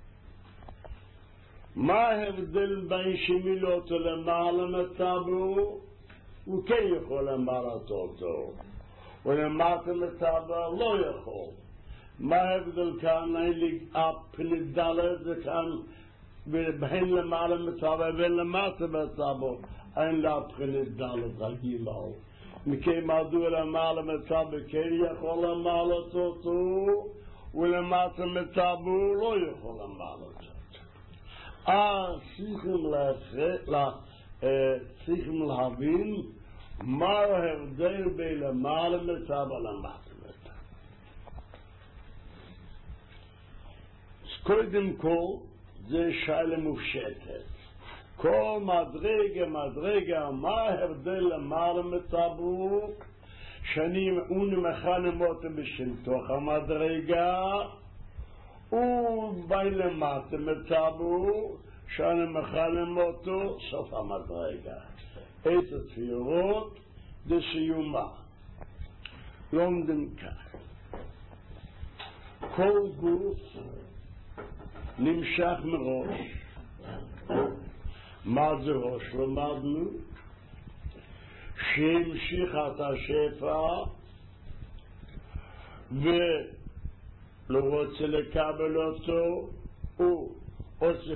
Speaker 1: מה ההבדל בין שמילא אותו למעלה מטבעו? הוא כן יכול למעלת אותו ולמטה מטבע לא יכול. מה ההבדל כאן? אין לי אפ נדלת זה כאן בין למעלה מטבע ובין למטה מטבע אין לה אפ נדלת רגילה. מכן מדוע למעלה מטבע כן יכול למעלת אותו ולמטה מטבע לא יכול למעלת אותו. אז צריכים להבין מה ההבדל בין למעלה מטבע למטה מטבע. קודם כל זה שאלה מופשטת. כל מדרגה מדרגה, מה ההבדל למעלה מטברוק? שאני מכנים אותו בשם תוך המדרגה, ובי למטה מטברוק, שאני מכנים אותו סוף המדרגה. איזה תפירות דסיומה. לומדים כך. כל גוף נמשך מראש. מה זה ראש? למדנו שהמשיך את השפע ולא רוצה לקבל אותו, הוא עושה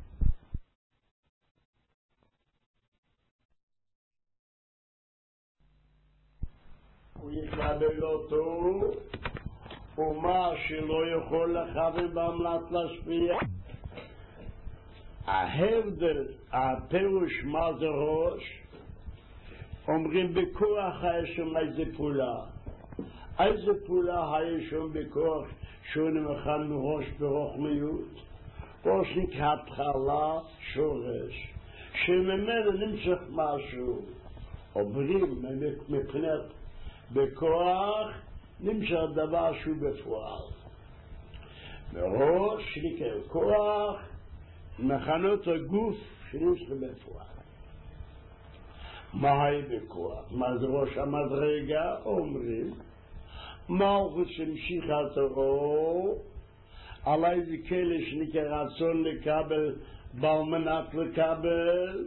Speaker 1: הוא יקבל אותו, ומה שלא יכול לכוון במלט להשפיע. ההבדל, הפירוש מה זה ראש, אומרים בכוח היה שם איזה פעולה. איזה פעולה היה שם בכוח שהוא נמכן מראש ברוחמיות? ראש נקרא התחלה, שורש, שממנו נמשך משהו. אומרים מבחינת בכוח נמשך דבר שהוא בפועל. מראש נקרא כוח מכנות הגוף שנמשך בפועל. מה היא בכוח? מה זה ראש המדרגה? אומרים מלכות שהמשיכה תורו על איזה כלי שנקרא רצון לקבל בעל מנת לקבל,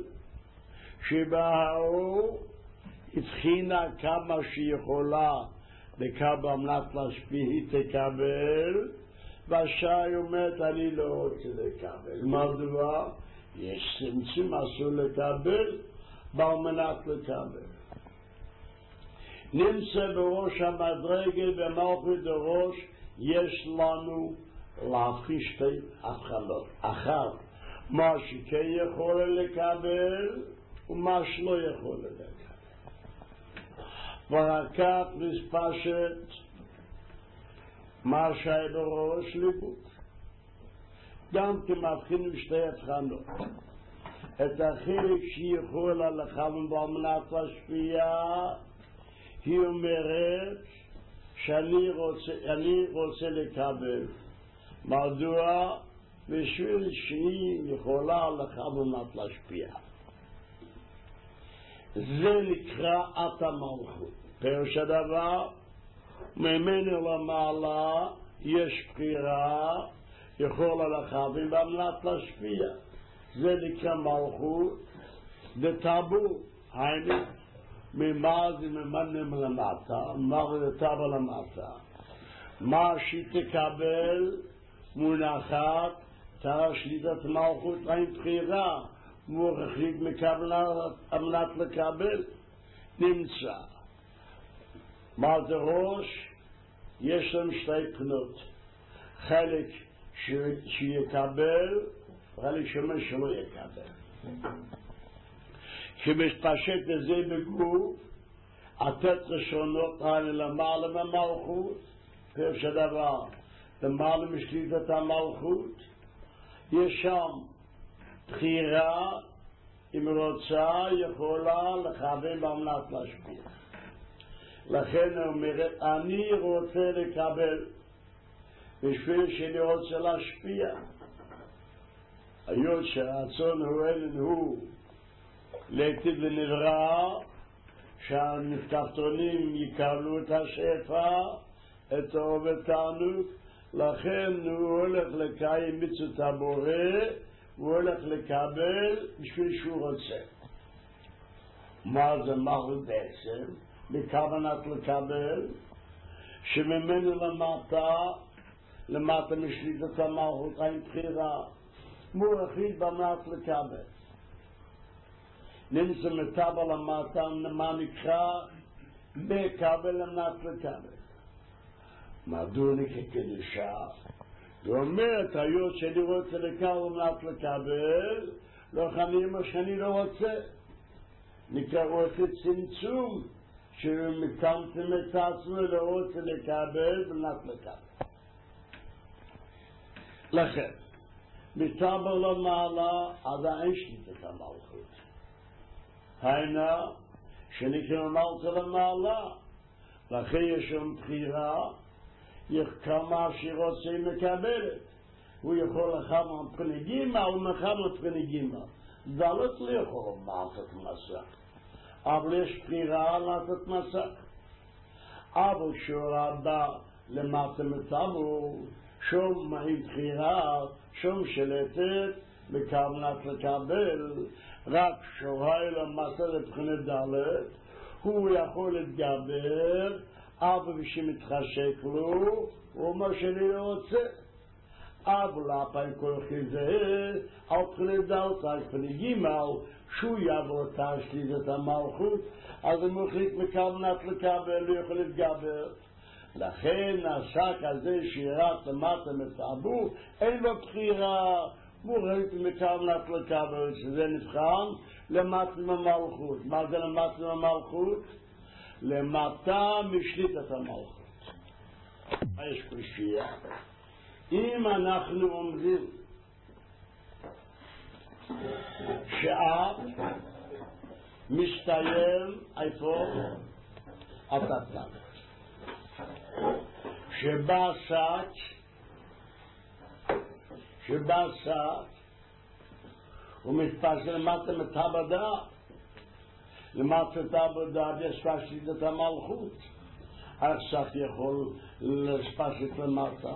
Speaker 1: שבאו הבחינה כמה שיכולה לקבל מנת להשפיע היא תקבל, והשאי אומרת אני לא רוצה לקבל. מה דבר? יש צמצום אסור לקבל בעל מנת לקבל. נמצא בראש המדרגה במלכות הראש יש לנו להבחין שתי הבחנות. אחת, מה שכן יכול לקבל ומה שלא יכול לקבל. ורקת מספשת מה שהיה בראש ליבוד. גם כמבחינים שתי הבחנות. את החלק שיכולה לכוון בו מנת להשפיע, היא אומרת שאני רוצה, אני רוצה לקבל. מדוע? בשביל שהיא יכולה לכוון מנת להשפיע. זה נקרא את המלכות. פירוש הדבר, ממנו למעלה יש בחירה, יכולה לכוון במנת להשפיע. זה נקרא מלכות, דטבו, היינו, ממה זה ממנם למטה, מה זה טבע למטה. מה שתקבל מונחת, תראה שליטת מלכות, אין בחירה, מוכרחית מקבל אמנת לקבל, נמצא. מה זה ראש? יש להם שתי פנות. חלק ש... שיקבל, חלק שמה שלא יקבל. כשמשפשט את זה בגוף, התת ראשונות האלה למעלה מהמלכות, פירוש הדבר, למעלה משליטת המלכות, יש שם בחירה, אם רוצה, יכולה לכוון במנת להשפיע. לכן היא אומרת, אני רוצה לקבל, בשביל שאני רוצה להשפיע. היות שהרצון הוא אלן הוא, לעתיד ונברא, שהמתחתונים יקבלו את השפע, את האור ותענוג, לכן הוא הולך לקיים מצוות הבורא, הוא הולך לקבל בשביל שהוא רוצה. מה זה מלכות בעצם? בכוונת לקבל, שממנו למטה, למטה משליטת המלכות אין בחירה, מוכרחית במנת לקבל. נמצא מטבע למטה, מה נקרא? בקבל למנת לקבל. מדוע נקרא קדושה? הוא אומר, היות שאני רוצה לקבל למנת לקבל, לא חניר מה שאני לא רוצה. נקרא רוצה צמצום, שמקמתם את עצמו לא רוצה לקבל ולנת לקבל. לכן, מתאבר למעלה, עד אין שליטת המלכות. היינה, שנקרא מלכה למעלה, לכן יש שם בחירה, כמה שרוצה מקבלת. הוא יכול לכמה פניגימה ומכמה פניגימה. דלת לא יכול לעשות מסך. אבל יש בחירה לעשות מסך. אבל כשהורדה למטה מטאבו, שום עם בחירה, שום שלטת, בכוונת לקבל, רק שוהה למטה לבחינת דלת, הוא יכול להתגבר, אבל כשמתחשק לו, הוא אומר שאני לא רוצה. אבל הפעם כל כזה, על בחינת דלת, על בחינת גימל, שהוא יעבור תשליט את המלכות, אז הוא מחליט מכוונת לקבל, לא יכול להתגבר. לכן השק הזה שירת למטה מטאבו, אין לו בחירה, הוא מחליט מכוונת לקבל, שזה נבחן למטה ממלכות. מה זה למטה ממלכות? למטה משליטת המלכות. מה יש קושייה? אם אנחנו אומרים שאף מסתיים איפה? התתת. שבא שק, שבא שק, הוא מתפשט למטה מטאבדה, למטה מטאבדה יש פשט את המלכות. איך שק יכול לפשט למטה?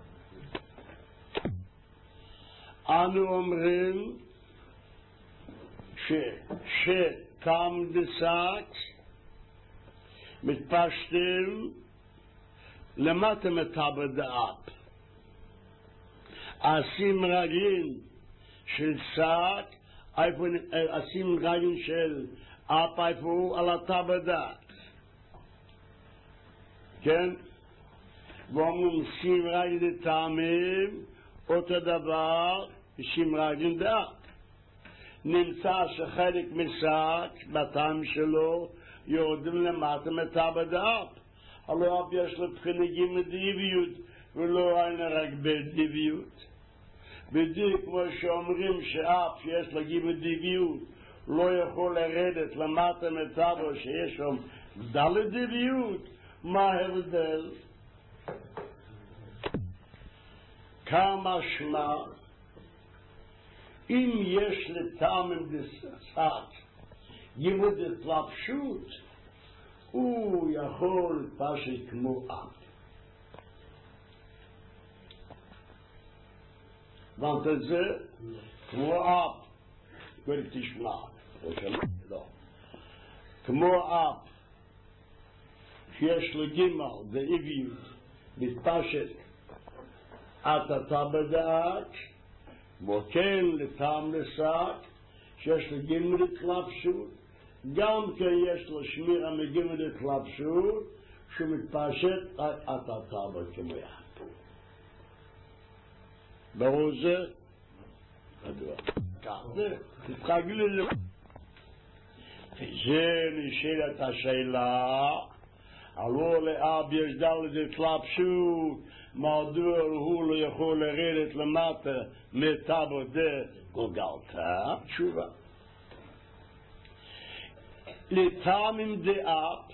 Speaker 1: אנו אומרים ש שקם דסק מתפשטים למטה מטאבדאפ. עשים רגלים של שק, עשים רגלים של אפ איפה על הטאבדאפ. כן? ואומרים שים רגלים טעמים, אותו דבר, שים רגלים דאפ. נמצא שחלק משק בטעם שלו יורדים למטה מטאבדאפ. הלא אף יש לו בחינה דיביות ולא אין רק בדיביות. בדיוק כמו שאומרים שאף שיש לו גימל דיביות לא יכול לרדת למטה מטאבו שיש שם דלת דיביות. מה ההבדל? כמה שמה אם יש לטעם דסק גימל דתלבשות הוא יכול פשוט כמו אף. הבנת את זה? כמו אף. כבר תשמע. כמו אף שיש לגימל דאיביות מתפשט עד הטאבדאק וכן לטעם לשק שיש לגימל התלבשות גם כן יש לו שמירה מגימל התלבשות שמתפשט עד הטאבדאק כמו יחד. ברור זה? מדוע? כך זה, תתרגלו לזה. וזה נשאלת השאלה, הלא לאב יש דלת התלבשות, מדוע הוא לא יכול לרדת למטה מטאבדאק גולגלתה? תשובה. לטעמים דאפ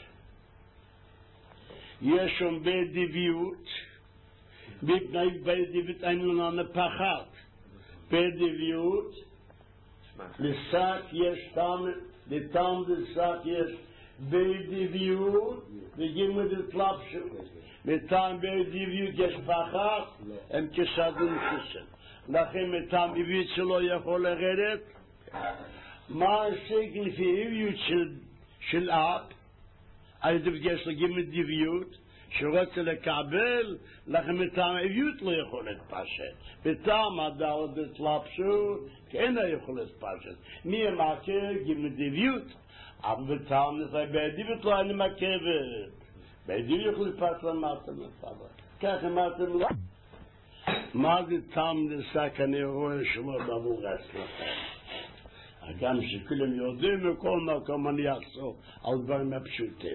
Speaker 1: יש שם בדיביות, בפני בדיביות אין לנו פחד. בדיביות לשק יש טעם, לטעם דשק יש בדיביות וגימל דתלבשות. לטעם בדיביות יש פחד, הם כשדון כשם. לכן מטעם דיביות שלא יכול לרדת. מה הסיגניפיביות של, של אב? אז יש לו גימל דיביות שרוצה לקבל, לכן מטעם אביות לא יכול להתפשט. בטעם הדלת התלבשות, כן לא יכול להתפשט. מי המעכב? גימל דיביות. אבל בטעם נפעי בדיביות לא אני מעכבת. בדיביות יכול להתפשט למטה מטעם. כך אמרתם לא. מה זה טעם דסק אני רואה שמו בעבור אצלכם? גם שכולם יודעים מכל מקום אני אחזור על דברים הפשוטים.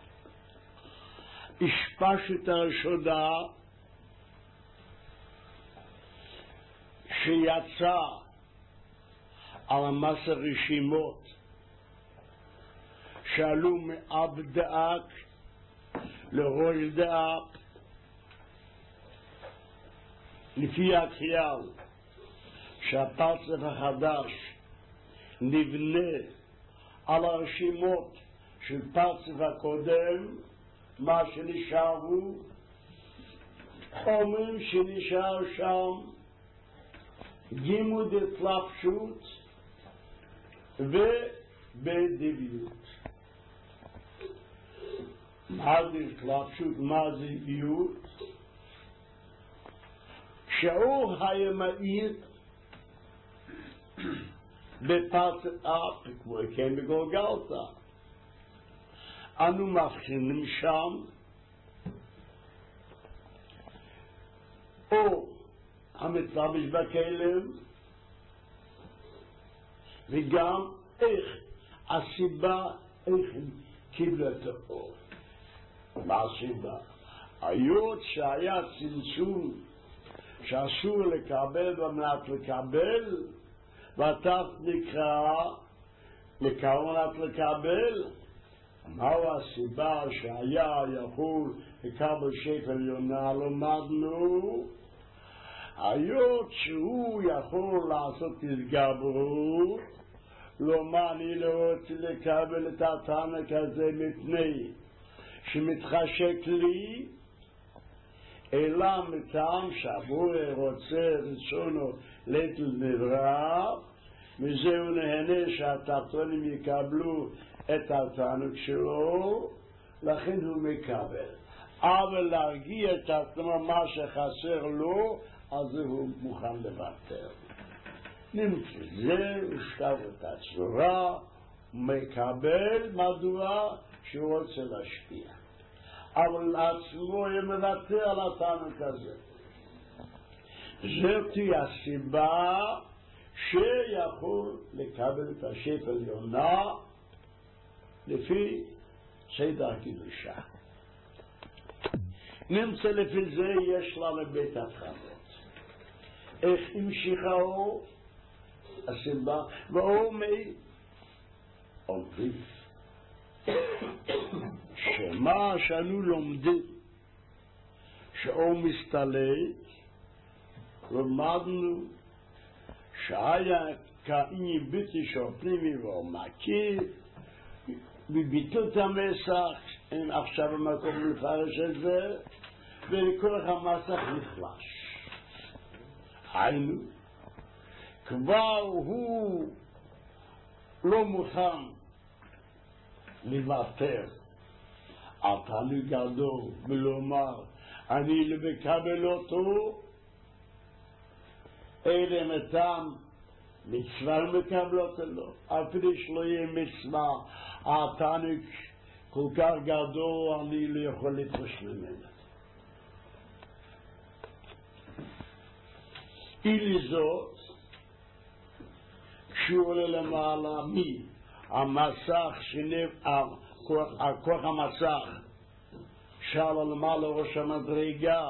Speaker 1: השפשת השודה שיצא על המס הרשימות שעלו מאב דאק לראש דאק לפי הכלל שהפרצף החדש נבנה על הרשימות של פרצף הקודם, מה שנשארו אומרים שנשאר שם גימוד התלבשות ובדביות. מה זה התלבשות? מה זה דביות? שאור היה מאיר בפרצף אפ כמו כן בגולגלתה. אנו מבחינים שם או המתלבש בכלם וגם איך הסיבה איך קיבלה את האור. מה הסיבה? היות שהיה צמצום שאסור לקבל במנת לקבל ואתה נקרא לכוונת לקבל. מהו הסיבה שהיה יכול לקבל שפל יונה? למדנו היות שהוא יכול לעשות התגברות, לומר אני לא רוצה לקבל את התענק הזה מפני שמתחשק לי, אלא מטעם שהבורא רוצה רצונו ליטל נברא, מזה הוא נהנה שהתחתונים יקבלו את התענוג שלו, לכן הוא מקבל. אבל להרגיע את עצמו מה שחסר לו, אז הוא מוכן לוותר. נמצא זה, הוא שכב את הצורה, מקבל מדוע שהוא רוצה להשפיע. אבל עצמו הוא מוותר על התענוג הזה. זאתי הסיבה שיכול לקבל את השפל יונה לפי סדר הקדושה. נמצא לפי זה יש לנו בית התחלות. איך המשיכה הוא הסיבה ואומי אומרים שמה שאנו לומדים שאו מסתלק למדנו שהיה כאיני ביטי שופנימי ואומקי בביטות המסך, הם עכשיו במקום לפרש את זה ולכוח המסך נחלש. היינו כבר הוא לא מוכן לוותר על תענוג גדול ולומר אני לא מקבל אותו, אלא מטעם מצווה מקבלות לו, אפילו שלא יהיה מצווה, התענוג כל כך גדול אני לא יכול לפרוש ממנו. אילי זאת כשהוא עולה למעלה מי המסך שנב, הכוח המסך שעלה למעלה ראש המדרגה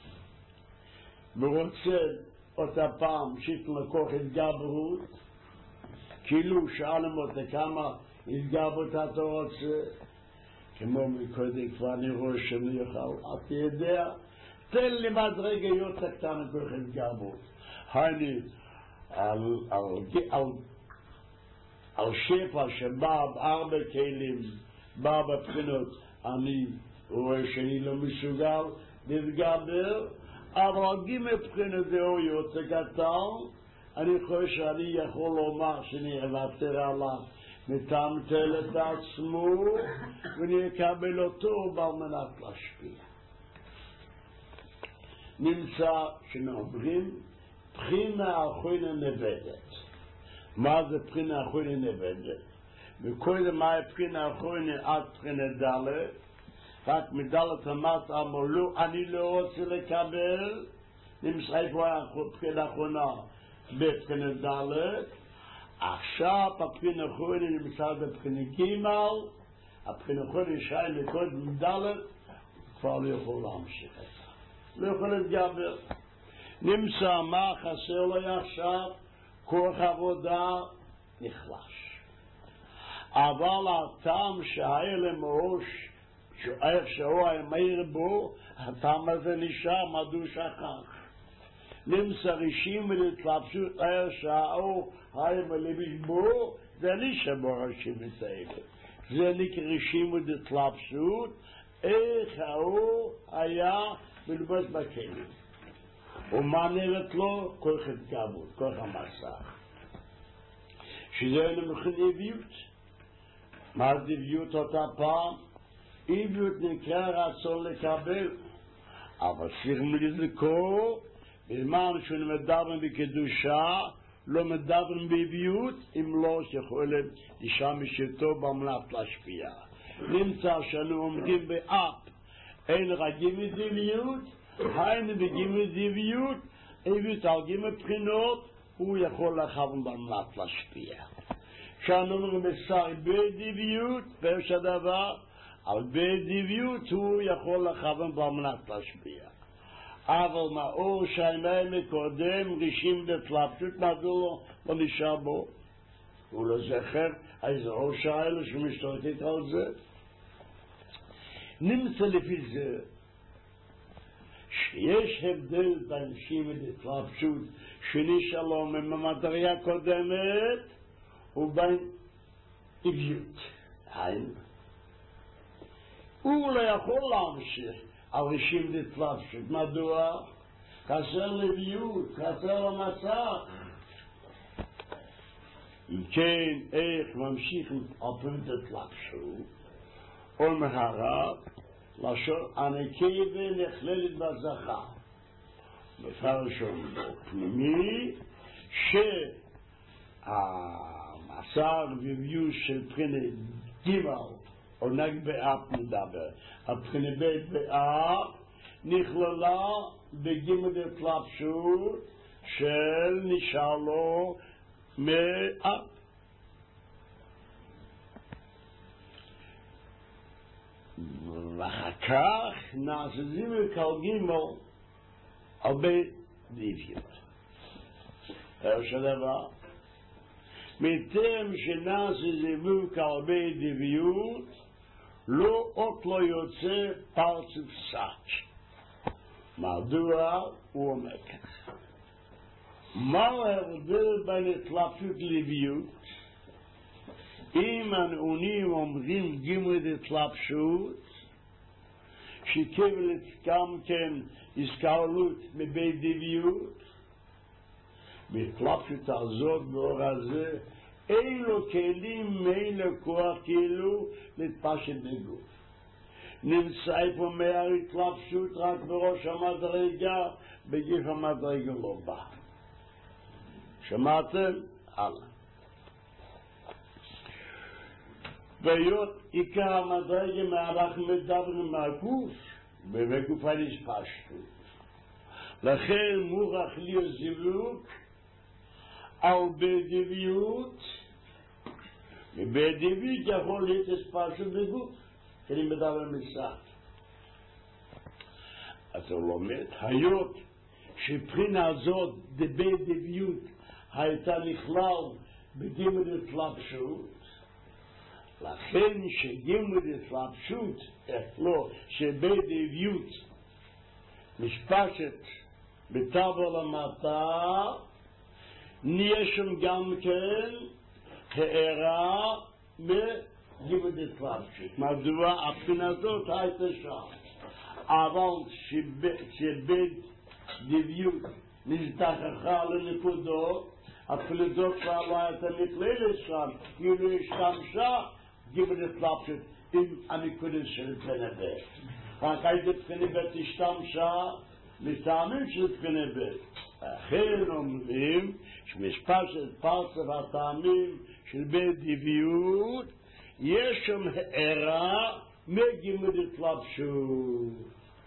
Speaker 1: ורוצה אותה פעם שיתנו לכוח התגברות, כאילו שאלם אותה כמה התגברות אתה רוצה, כמו מקודם כבר אני רואה שאני יוכל, אתה יודע, תן לי מדרגה יותר קטנה כוח התגברות. הייני על, על, על, על שפע שבא בארבע כלים, בא בבחינות, אני רואה שאני לא מסוגל להתגבר, אבל על גימי בחינת דהו יוצא קטן, אני חושב שאני יכול לומר שאני אוותר עליו מטמטל את עצמו ואני אקבל אותו בעל מנת להשפיע. נמצא שנאמרים בחינה אחרונה נבדת. מה זה בחינה אחרונה נבדת? וקודם מה בחינה אחרונה עד בחינה ד', רק מדלת המס אמרו לו אני לא רוצה לקבל, נמצא איפה הבחינה האחרונה בבחינה ד', עכשיו הבחינה האחרונה נמצא בבחינה ג', הבחינה האחרונה שי מקודם ד', כבר לא יכול להמשיך את זה, לא יכול להתגבר. נמצא מה חסר לו עכשיו, כוח עבודה נחלש. אבל הטעם שהיה למראש, איך שהוא היה מהיר בו, הטעם הזה נשאר, מדוע שכח. נמצא רישים ולהתלבשות, איך שהאור היה מלביש בו, זה נשאר בו ראשים את האלה. זה נקרא רישים ולהתלבשות, איך האור היה מלבש בכלים. ומה נראית לו? כוח התגברות, כוח המסך. שזה נמכן אביות. מה זה אביות אותה פעם? אביות נקרא רצון לקבל. אבל צריכים לזכור, בזמן שמדברים בקדושה, לא מדברים באביות, אם לא יכולים אישה משתו במלאכת להשפיע. נמצא שאנו עומדים באפ, אין רגיל מזיביות, היינו בגימל זיביות, אביות על גימל בחינות, הוא יכול לכוון במלאכת להשפיע. כשאנו אומרים בשר בדיביות, פירוש הדבר, אבל בדיביות הוא יכול לכוון במלאכת להשפיע. אבל מאור שהיינו מקודם, רישים בהתלבשות, מדוע לא נשאר בו? הוא לא זכר, איזה אור שהיינו שמשתלטת על זה. נמצא לפי זה, שיש הבדל בין רישים בהתלבשות, שנשאר לו ממדרגה קודמת, ובין אביות. היינו. הוא לא יכול להמשיך על רישים בהתלבשות. מדוע? חסר לאביות, חסר למצב. אם כן, איך ממשיכים על פרט התלבשות, אומר הרב, לשון הנקבה נכללת בזכר. מפרשום פנימי, שהמצב ואביות של בחינת גימל, עונג באף מדבר, הבחינת בית באף נכללה בגימל התלבשות של נשאר לו מאף. ואחר כך נעזזים וכל גימל הרבה דיביות. איך הדבר? מטעם שנעזזים וכלבי דיביות, לא עוד לא יוצא פרצוף סאץ'. מדוע הוא אומר כך? מה ההבדל בין התלבשות לדיביות? אם הנעונים אומרים גימל התלבשות, שקיבלת גם כן הזכרלות מבית דיביות, בהתלבשות הזאת באור הזה, אין לו כלים, אין לו כוח כאילו להתפשט בגוף. נמצא פה מההתלבשות רק בראש המדרגה, בגוף המדרגה לא בא. שמעתם? הלאה. והיות עיקר המדרגה אנחנו מדברים מהגוף, ובגוף הנשפשטות. לכן מוכרח להיות זיווג על בדיביות, ובדיביות יכול להיות הספשטות בגוף, כי אני מדבר מסך. אז הוא לומד, היות שבחינה זאת בדיביות הייתה נכלל בגימל התלבשות, לכן שגימל התלבשות, לא, שבדיביות משפשת בטבע למטה, נהיה שם גם כן הערה מגימל התלבשות. מדוע הבחינה זאת הייתה שם? אבל שבדיביות נזדחכה לנקודות, הפלדות כבר לא הייתה נכללת שם, כאילו השתמשה גימל התלבשות עם הנקודות של בחינה ב'. רק הייתה בחינה ב' השתמשה מטעמים של בחינה ב'. לכן אומרים שמשפשת פרצף הטעמים של בית דיביות, יש שם הערה מגימל התלבשות.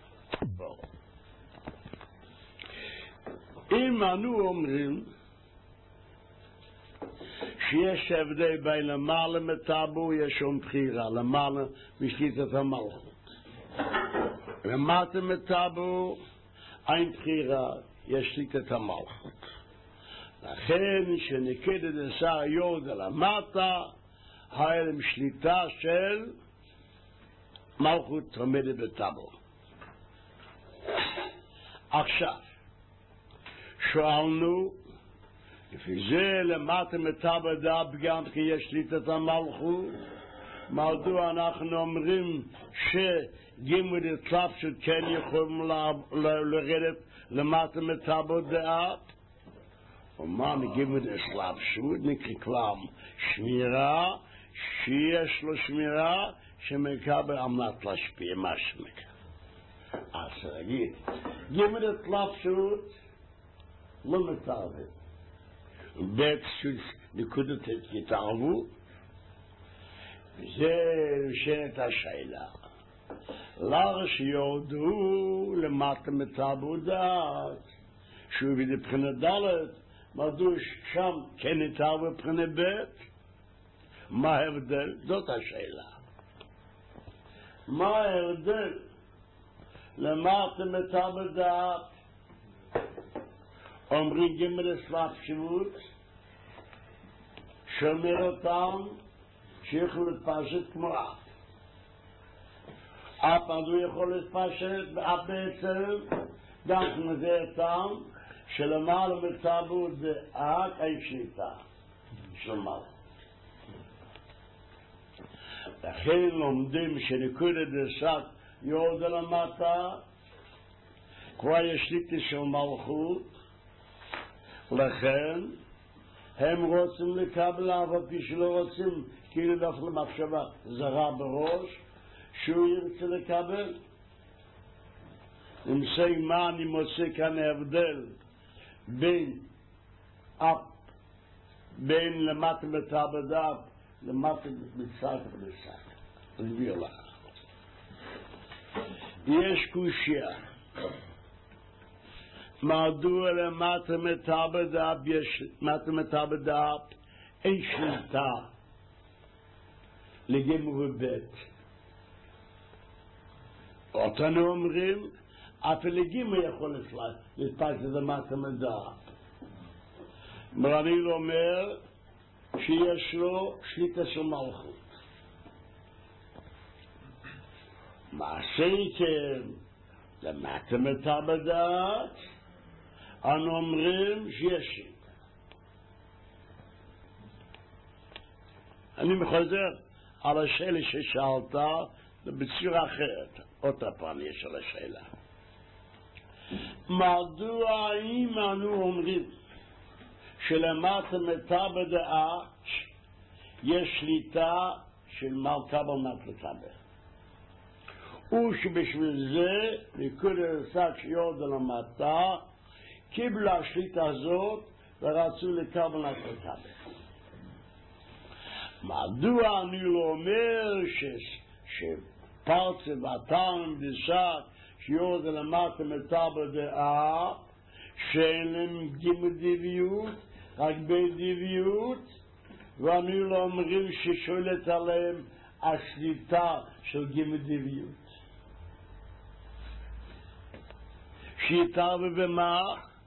Speaker 1: אם אנו אומרים שיש הבדל בין למעלה מטאבו, יש שם בחירה, למעלה משליטת המלכות. למטה מטאבו, אין בחירה, יש שליטת המלכות. לכן שנקדת עשר יורדה למטה, היה להם שליטה של מלכות עומדת בטאבו. עכשיו, שואלנו, לפי זה למטה מטאבו דאב גם כי יש שליטת המלכות, מדוע אנחנו אומרים שגימוד התלבשות כן יכולים לרדת למטה מטאבו דאב? ומה מגימוד התלבשות נקרא כלם שמירה, שיש לו שמירה שמקבל עמלת להשפיע משמק. אז נגיד, גימוד התלבשות לא מתערבת. בית נקודת התערבו, וזה נשאלת השאלה. למה שיורדו למטה מטאבו דעת, שהוא בידי בחינה ד', מדוע שם כן התערבו בחינה ב'? מה ההבדל? זאת השאלה. מה ההבדל למטה מטאבו דעת? אומרים גימל התלבשות, שומר אותם שיכולו להתפשט כמו אף. אף מדוע יכול להתפשט באף בעצם, גם כמזה אותם, שלמעלה מטאבו דעת אין שליטה. שלמעלה. לכן לומדים שנקודת דעת יורדה למטה, כבר יש שליטה של מלכות, לכן הם רוצים לקבל, אבל כפי שלא רוצים, כאילו דווקא למחשבה זרה בראש, שהוא ירצה לקבל. נמצא מה אני מוצא כאן ההבדל בין אפ, בין למטה מטאבו דעת, למטה מצד ולצד. נביא לך. יש קושיה. מדוע למטה מטאבו דעת, מטה מטאבו דעת, אין שליטה לגימוד בית. אותנו אומרים, אף לגימוד יכול להתפשט למטה מדעת. מרניל אומר שיש לו שליטה של מלכות. מעשה כן, למטה מטאבו דעת, אנו אומרים שיש שליטה. אני מחזר על השאלה ששאלת בצורה אחרת. אותה פעם יש על השאלה. מדוע אם אנו אומרים שלמטה מטאבו דעת יש שליטה של מלכה במטה? ושבשביל זה נקודת דעת שיורדה למטה קיבלה השליטה הזאת ורצו לקבל מטה. מדוע אני לא אומר שפרצה והטעם דשת שיורדה למטה מטאבו דעת שאין להם גימוד דביות, רק בדביות, ואני לא אומרים ששולט עליהם השליטה של גימוד דביות. שיתערב במה?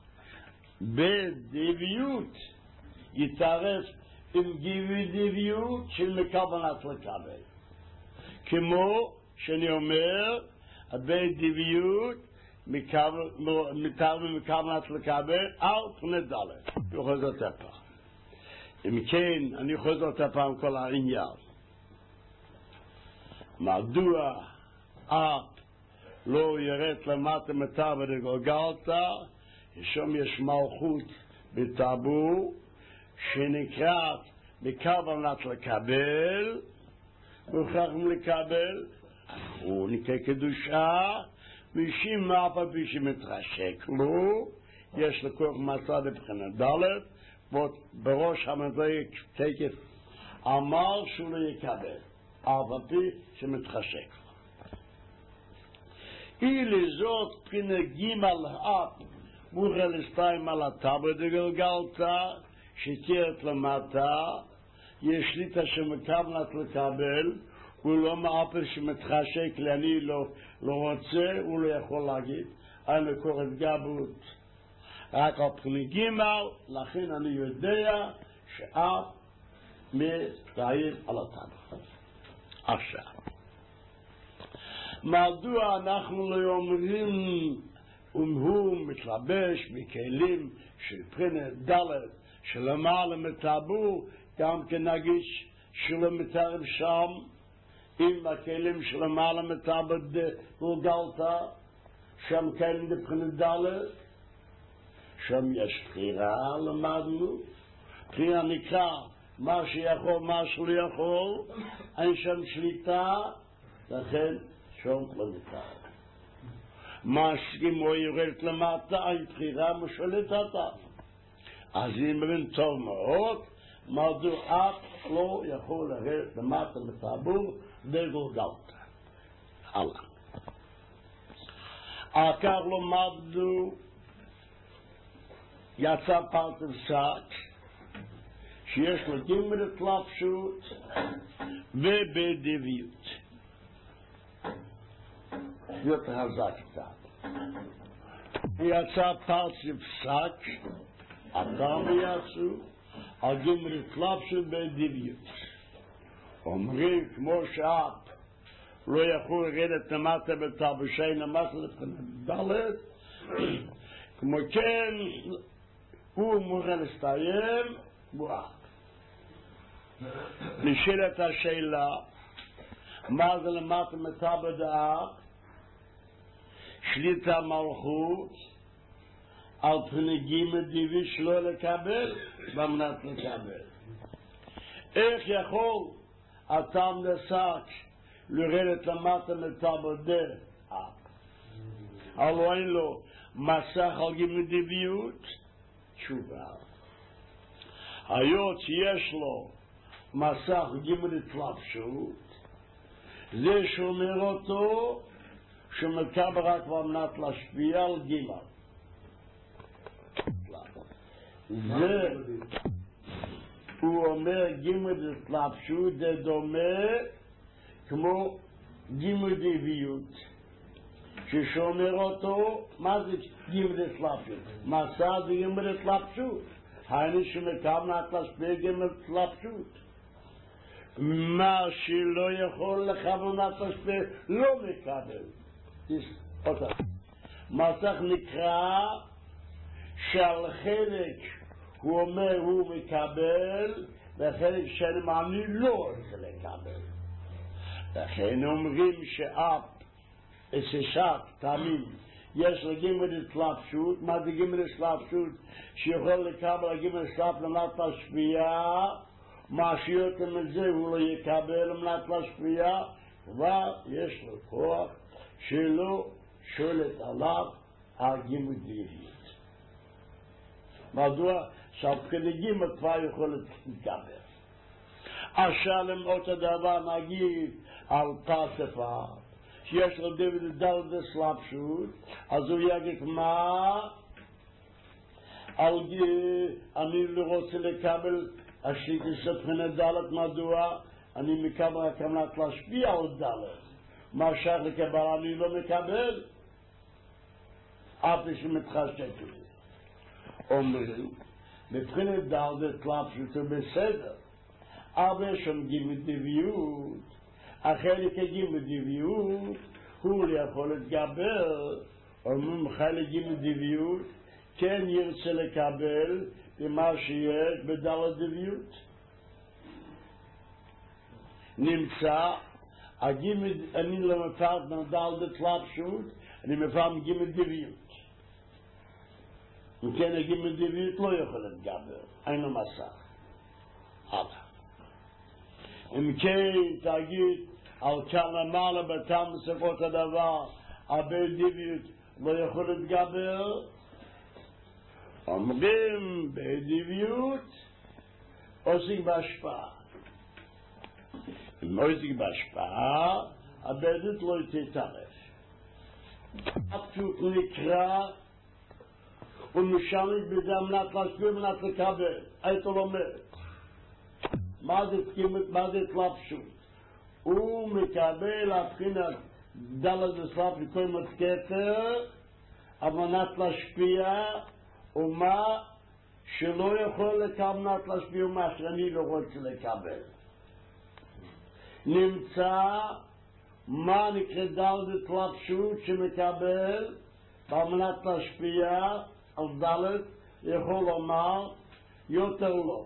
Speaker 1: בדביות. יתערב עם גימוד דביות של מקבלת לקבל. כמו שאני אומר, בדביות מתערב מקבלת לקבל על פני ד'. בכל זאת הפעם. אם כן, אני חוזר את הפעם כל העניין. מדוע אף לא ירד למטה מטאבו דגולגלתא, שם יש מלכות בטאבו, שנקראת בכוונת לקבל, מוכרחים לקבל, הוא נקרא קדושה, משום מה אף על פי שמתרשק לו, יש לכוח מצא בבחינה ד', בראש המדריק תקף אמר שהוא לא יקבל, אף על פי שמתרשק לו. אילו זאת בחינה גימל אפ, מוכר לסתיים על הטאבו דגלגלתא, שתירת למטה, יש שליטה שמכוונת לקבל, הוא לא מאפר שמתחשק לי, אני לא, לא רוצה, הוא לא יכול להגיד, אני קורא גבות. רק על פני גימל, לכן אני יודע שאף מתראים על התנא. עכשיו, מדוע אנחנו לא אומרים הוא מתלבש בכלים של פרינט דלת שלמעלה מטאבור, גם כנגיש שלא מתערב שם עם הכלים שלמעלה מטאבור גולגלתה, שם כלים בפרינט דלת, שם יש בחירה, למדנו, בחירה נקרא מה שיכול, מה שלא יכול, אין שם שליטה, לכן שום לא מתערב. מה שכמו יורדת למטה, אין בחירה משולטתה. אז אם מבין טוב מאוד, מדוע אף לא יכול לרדת למטה מטאבור בגולגלתה. הלאה. אחר למדנו יצא פרטר סק, שיש לו גימל התלבשות ובדביות. יותר חזק קצת. יצא פרצף סק, אדם יצאו, על גימל התלבשות בדביות. אומרים כמו שאף לא יכול לרדת למטה בתלבשי למטה דלת, כמו כן הוא מוכן להסתיים בועה. נשאלת השאלה, מה זה למטה מטאבה דעה? שליטה מלכות על פני גימל דיבי שלא לקבל במנת לקבל. איך יכול אתם נסק לרדת למטה מטאבה דעה? הלוא אין לו מסך על גימל דיביות? תשובה. היות שיש לו מסך גימל התלבשות, זה שומר אותו שמקבל רק במנת להשפיע על גימל. זה, הוא אומר גימל התלבשות, זה דומה כמו גימל דיביות, ששומר אותו, מה זה גימל התלבשות? מסך זה גימל התלבשות. היינו שמקבל נת להשפיע גימל התלבשות. מה שלא יכול לכוון נת להשפיע לא מקבל. מסך נקרא שעל חלק הוא אומר הוא מקבל, וחלק שאני מאמין לא רוצה לקבל. לכן אומרים שאף אסשת תמים יש לגימל התלבשות. מה זה גימל התלבשות? שיכול לקבל לגימל התלבשות למנת להשפיע, מה שיותר מזה הוא לא יקבל למנת להשפיע, כבר יש לו כוח שלא שולט עליו הגימל דיביות. מדוע? שעל פני גימל כבר יכול להתקבל. השלם אותו דבר נגיד על פספה, שיש לו דיבוד דלת וסלבשות, אז הוא יגיד מה? על אני לא רוצה לקבל השליטה של פרינט דלת, מדוע? אני מקבל רק מנת להשפיע על דלת. מה שייך לקבל אני לא מקבל? אף שמתחשק לי. אומרים, מבחינת דלת התלבשות הוא בסדר, אבל יש שם גימל דיביות, החלק הגימל דיביות הוא יכול להתגבר. אומרים חלק גימל דיביות כן ירצה לקבל במה שיש בדלת דיביות. נמצא הגימל, אני לא מפרד מדלת התלבשות, אני מפרד גימל דיביות. וכן הגימל דיביות לא יכול להתגבר, אין לו מסך. הלאה. אם כן תגיד על כאן למעלה בתם בסופות הדבר הרבה דיביות לא יכול להתגבר, אומרים בדיביות עוסק בהשפעה. אם עוסק בהשפעה הבדות לא תתערף. הפסוק נקרא ומשלט בזה מנת להשפיע מנת לקבל. היית לומד מה זה תקימת, מה זה התלבשות? הוא מקבל הבחינת דלת וסלב לכל מתקפר על מנת להשפיע ומה שלא יכול לקמנת להשפיע מה שאני לא רוצה לקבל. נמצא מה נקרא דלת התלבשות שמקבל על מנת להשפיע על דלת, יכול לומר יותר לא.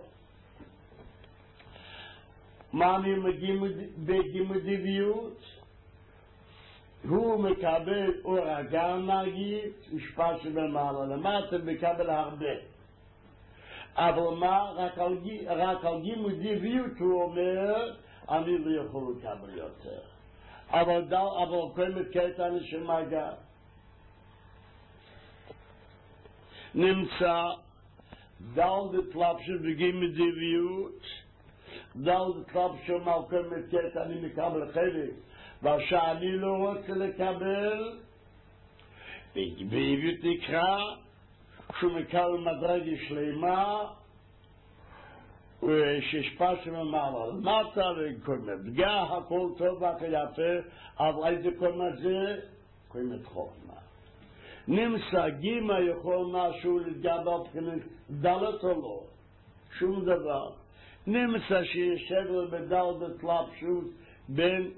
Speaker 1: מה אני בגימדיביות? הוא מקבל אור הגן נגיד, משפט שבמעלה למטה, מקבל הרבה. אבל מה? רק על, רק על גימדיביות הוא אומר, אני לא יכול לקבל יותר. אבל דל, אבל כל מתקייט אנשים מגע. נמצא דל דתלבשות בגימדיביות, דל דתלבשות על כל מתקייט אני מקבל חלק, ושאני לא רוצה לקבל, בגימדיביות נקרא, שהוא מקבל מדרגה שלמה, וששפע שממעלה למטה, וכל מפגע, הכל טוב והיפה, אבל איזה כל מה זה? כל מתחוכמה. נמצא גימה יכול משהו להתגבר בחינת דלת או לא, שום דבר. נמצא שיש הבדל בדלת התלבשות בין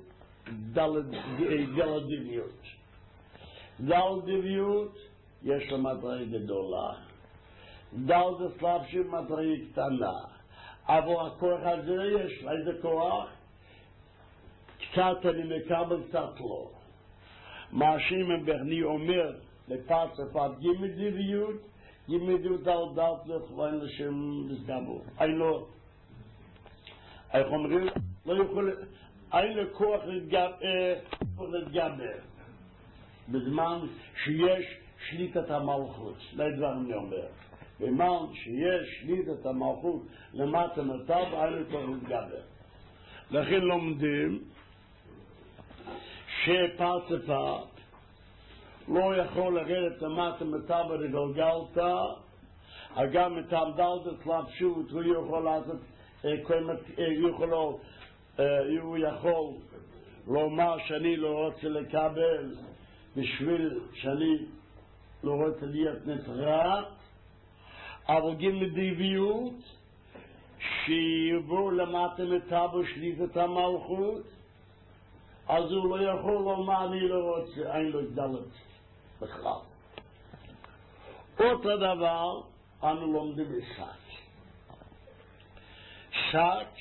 Speaker 1: דלדיניות. דלדיניות יש לה מדרגה גדולה. דלת התלבשות מדרגה קטנה. אבל הכוח הזה יש לה איזה כוח, קצת אני מקבל, קצת לא. מה שאם אני אומר לפרצף עד גימדיביות, גימדיביות על דלת לכוון לשם מסגבור. אין לו, איך אומרים, לא יכול, אין לו כוח להתגבר. בזמן שיש שליטת המלכות, זה דבר אני אומר. בזמן שיש שליטת המלכות למטה מטב, אין לו כוח להתגבר. לכן לומדים שפרצפה לא יכול לרדת למטה מטב ולגלגלתה, גם את העמדלת התלבשות הוא יכול לעשות, הוא יכול לומר שאני לא רוצה לקבל בשביל שאני לא רוצה להיות נטרט, אבל גימדיביות שיבוא למטה מטב ושליטת המלכות, אז הוא לא יכול לומר אני לא רוצה, אין לו דלת בכלל. אותו דבר אנו לומדים בשק. שק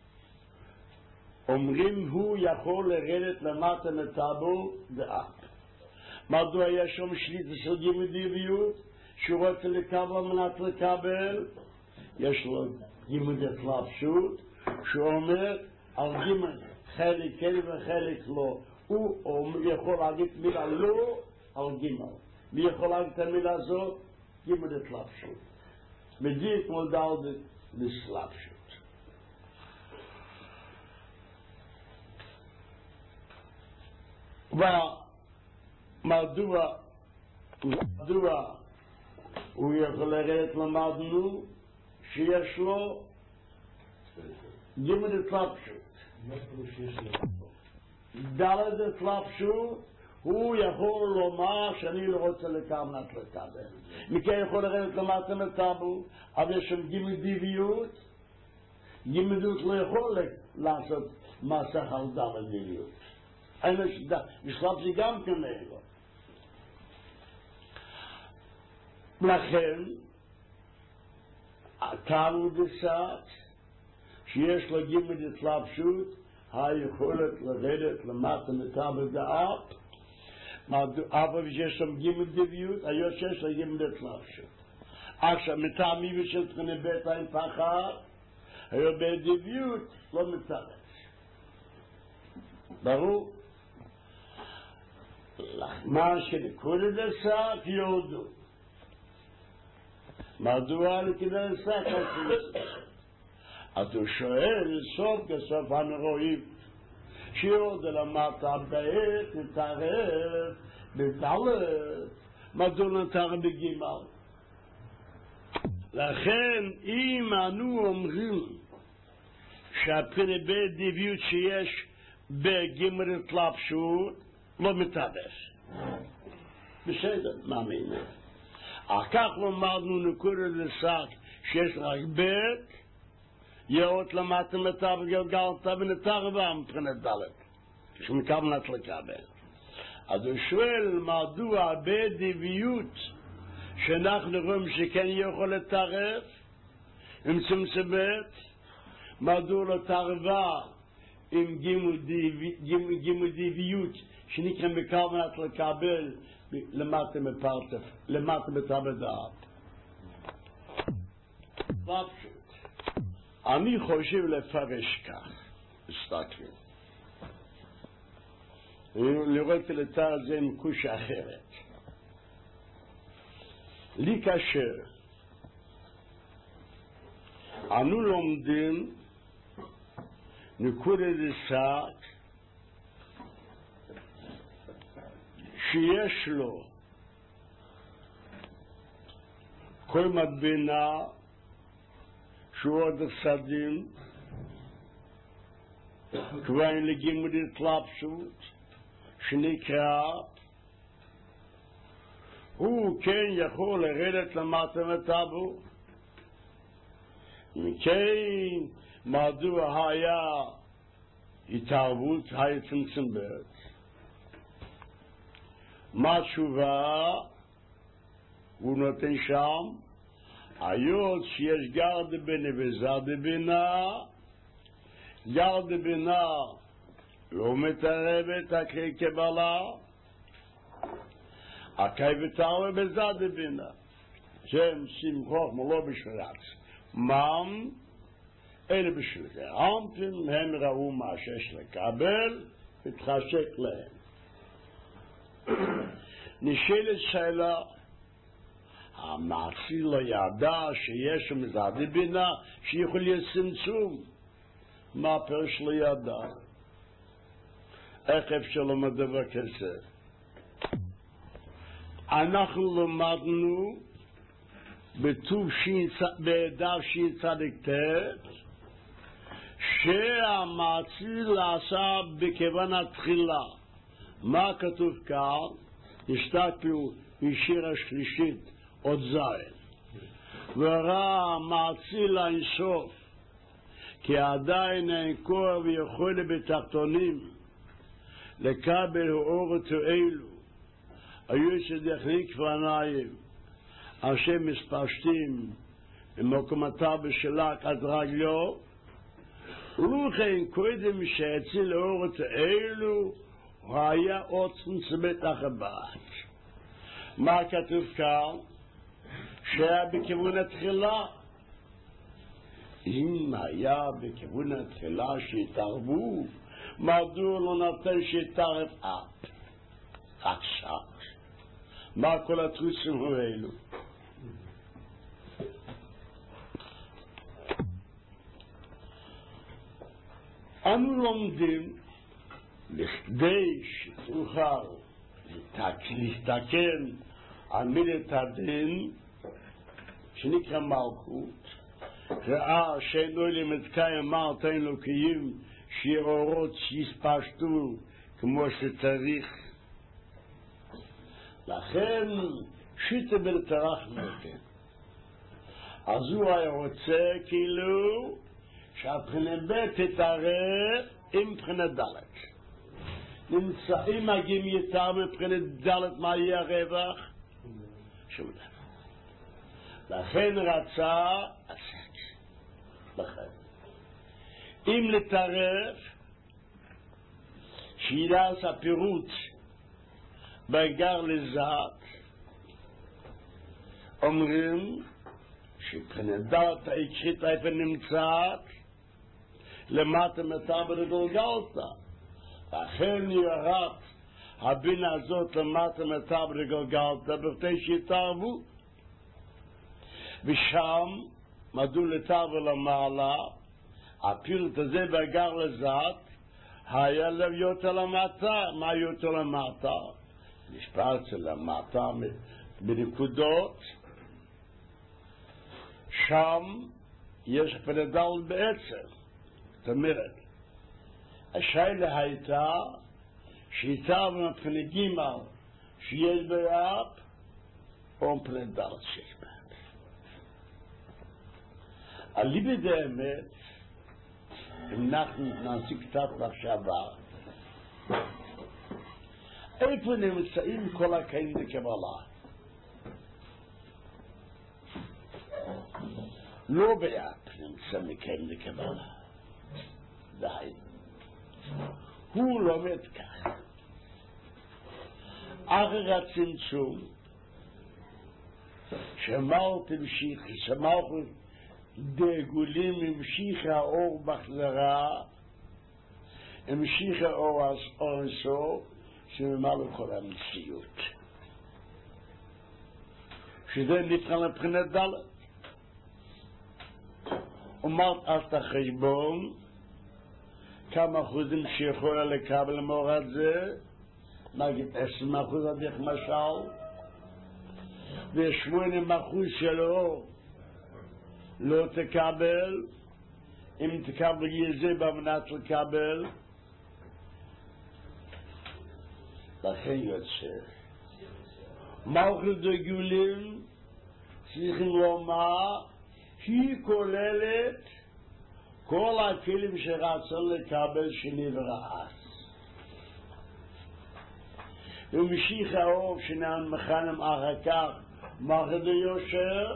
Speaker 1: אומרים הוא יכול לרדת למטה מטבו ואף. מדוע יש שם שליטה של גימדיביות שהוא רוצה לקבל מנת לקבל? יש לו גימד התלבשות שאומר על גימד חלק כן וחלק לא. הוא יכול להגיד מילה לא על גימל. מי יכול להגיד את המילה הזאת? גימד התלבשות. בדיוק מולדל לסלבשות. ומדוע מדוע הוא יכול לרדת למדנו שיש לו גימד התלבשות. דלת התלבשות הוא יכול לומר שאני לא רוצה לקמנת לקבל. מכן יכול לרדת למטה מטבו, אבל יש שם גימדיביות. גימדיות לא יכול לעשות מסך על דלדיביות. בשלב זה גם כן לא. לכן, כאן דסת, שיש לו גימד התלבשות, היכולת לרדת למטה מטבו דאפ, אבל יש שם גימדיביות, היו שיש לו גימד התלבשות. עכשיו, מטעמי ושל תכני בית אין פחד, היו בדיביות, לא מתרץ. ברור? מה שנקודה דסת יודו. מדוע נקודה דסת עשו? אז הוא שואל, סוף כסוף אנו רואים, שיודו למטה בעת נתערב בדלת, מדוע נתערב בגימל. לכן, אם אנו אומרים שהפני בית דיביות שיש בגימל התלבשות, לא מתערב. בסדר, מאמין. אחר כך למדנו נקודה לשק שיש רק בית, יאות למטה מטה וגלגלתה ונתרבה מבחינת דלת, שמכוונת לקבל. אז הוא שואל מדוע הרבה דביות שאנחנו רואים שכן יכול לתרף, עם צמצמת, מדוע לתרבה עם גימול דביות שנקרא מכוונת לקבל למטה מפרטף, למטה מטה בדעת. אני חושב לפרש כך, הסתכלים. לראות לתאר זה עם קוש אחרת. לי כאשר אנו לומדים נקודה לשק שיש לו כל מדבינה שהוא עוד סדים כבר לגימוד התלבשות שנקרא הוא כן יכול לרדת למטה מטבו מכן מדוע היה התערבות היה צמצמת מה התשובה הוא נותן שם היות שיש גר דבינה וזר דבינה גר דבינה לא מתערבת אחרי קבלה אחרי ותאווה בזר דבינה שם שמחוך מלא בשבירת מם אלה בשבירת אמפן הם ראו מה שיש לקבל התחשק להם נשאלת שאלה המעשי לא ידע שיש שם זר דבינה שיכול להיות צמצום מה פרש לא ידע איך אפשר לומר דבר כזה אנחנו למדנו בדף שין צדיק ת' שהמעציל עשה בכוונה תחילה מה כתוב כאן השתכלו משיר השלישית עוד זין וראה המעציל האינסוף כי עדיין אין כוח ויכולת בתחתונים לקבל אורות אלו היו שדחליק פרניים אשר מספשתים במקומתה בשלק עד רגלו ולכן קודם שהציל אורות אלו היה עוד צמצמת החבאת מה כתוב כאן? שהיה בכיוון התחילה אם היה בכיוון התחילה שהתערבו מדוע לא נתן שיתערב אף עכשיו מה כל התרוצים האלו אנו לומדים לכדי שתוכל להסתכן על מידת הדין שנקרא מלכות ראה שאינו למדקאי אמרת אין לו קיים שירורות שיספשטו כמו שצריך לכן שיטה בלתרח נותן אז הוא היה רוצה כאילו שהבחינה ב' תתערב עם בחינה ד' נמצאים מגיעים יותר מבחינה ד' מה יהיה הרווח? שום דבר לכן רצה עסק לכן אם לתערב שידעס הפירוט בגר לזעת אומרים שבחינה ד' העיקרית איפה נמצאת למטה מטה בגלגלתה לכן ירד הבינה הזאת למטה מטה בגלגלתה בכדי שיתערבו ושם מדעו לתערב למעלה הפירוט הזה בגר לזעת היה להיות למטה מה יותר למטה נשפט למטה בנקודות שם יש פרדל בעצם זאת אומרת השאלה הייתה שהייתה מבחינה גימל שיש ביד אום פני דלת שיש בהם. הליבי באמת, אם אנחנו נעשה קצת מחשבה, איפה נמצאים כל הקיים לקבלה? לא באפ נמצא מקיים לקבלה. די. הוא לומד כך. אחר הצמצום, שמרת המשיך, שמרת דגולים המשיך האור בחזרה, המשיך האור אינסוף, שממלא כל המציאות. שזה נבחן לבחינת דלת. אומרת אז החשבון, כמה אחוזים שיכולה לקבל מורד זה, נגיד עשרים אחוז עד איך משל, ושמונים אחוז שלו לא תקבל, אם תקבל יזה במנת לקבל, לכן יוצא. מלכות דגולים צריכים לומר, היא כוללת כל הכלים שרצון לקבל שנברא אז. ומשיך האור שנען מחנם אחר כך מלכות היושר,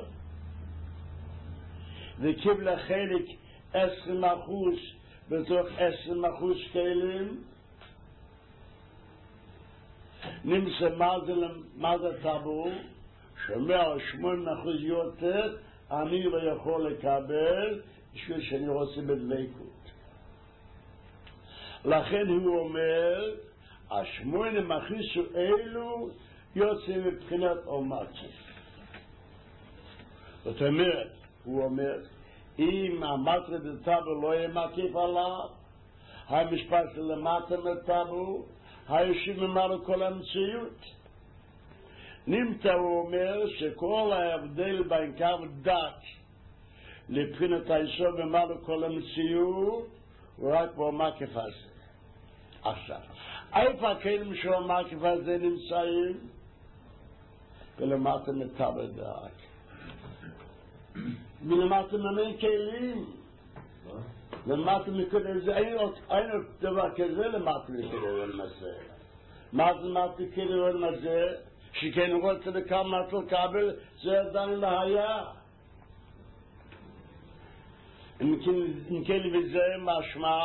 Speaker 1: וקיבלה חלק עשרים אחוז בתוך עשרים אחוז כלים, נמצא מה זה טבור, שמר שמונה אחוז יותר, אני לא יכול לקבל, בשביל שאני רוצה בדבקות. לכן הוא אומר, השמונה אחוז אלו יוצאים מבחינת אומציה. זאת אומרת, הוא אומר, אם המטרה בטבור לא יהיה מקיף עליו, המשפט שלמטה מטבור, היושב ממלא כל המציאות. נמצא הוא אומר שכל ההבדל בין קו דת לבחינת היסוד ממלא כל המציאות הוא רק במקיף הזה. עכשיו, איפה הכלים של המקיף הזה נמצאים? ולמטה מטבור דק. ולמטה ממין כלים. למטה מקודם זה, אין עוד דבר כזה למטה מקודם הזה. מה זה למטה מקודם הזה? שכן רוצה לקבל לקבל, זה עדיין לא היה. אם כן וזה משמע,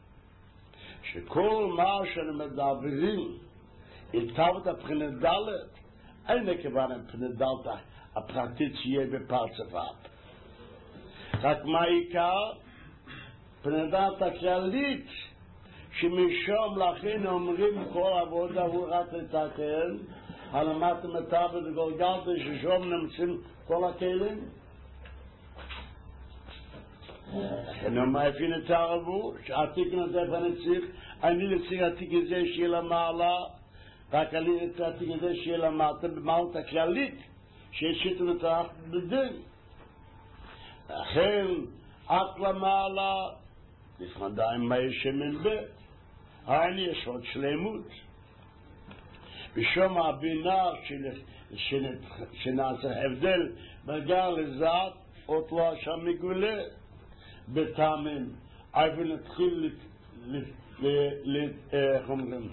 Speaker 1: שכל מה שמדברים, התאבת הבחינת דלת, אין הכוונה מבחינת דלת הפרטית שיהיה בפרצפת. רק מה העיקר? פנדת הכללית, שמשום לכן אומרים כל עבודה הוא רק לתקן, הלמת מטאבל וגולגלת ששום נמצאים כל הכלים. אני אומר אפין את הרבו, שהתיקן הזה אני צריך, אני לצריך התיקן הזה שיהיה למעלה, רק אני את התיקן הזה שיהיה למטה במעלת הכללית, שישיתו לתח בדין. לכן, את למעלה, לפנדיים מה יש שמן בית, העני יש עוד שלמות. ושום הבינה שנעשה הבדל בגר לזאת, עוד לא שם מגולה בטעמים. איפה נתחיל איך אומרים?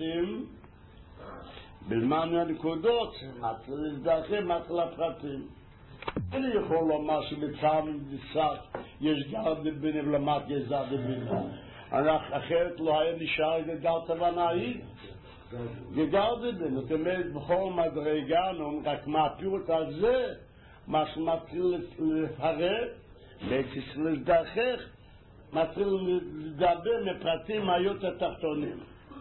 Speaker 1: בזמן הנקודות, להזדחם על הפרטים. אני יכול לומר שבטעמים דסק יש גר דבינה ולמד גזר דבינה. אחרת לא היה נשאר גדלת ונעיד. גדל דבינה, זאת אומרת בכל מדרגה, רק מה הפירוט הזה, מה שמתחיל לפרט, בעצם להזדחך, מתחיל לדבר מפרטים היות התחתונים.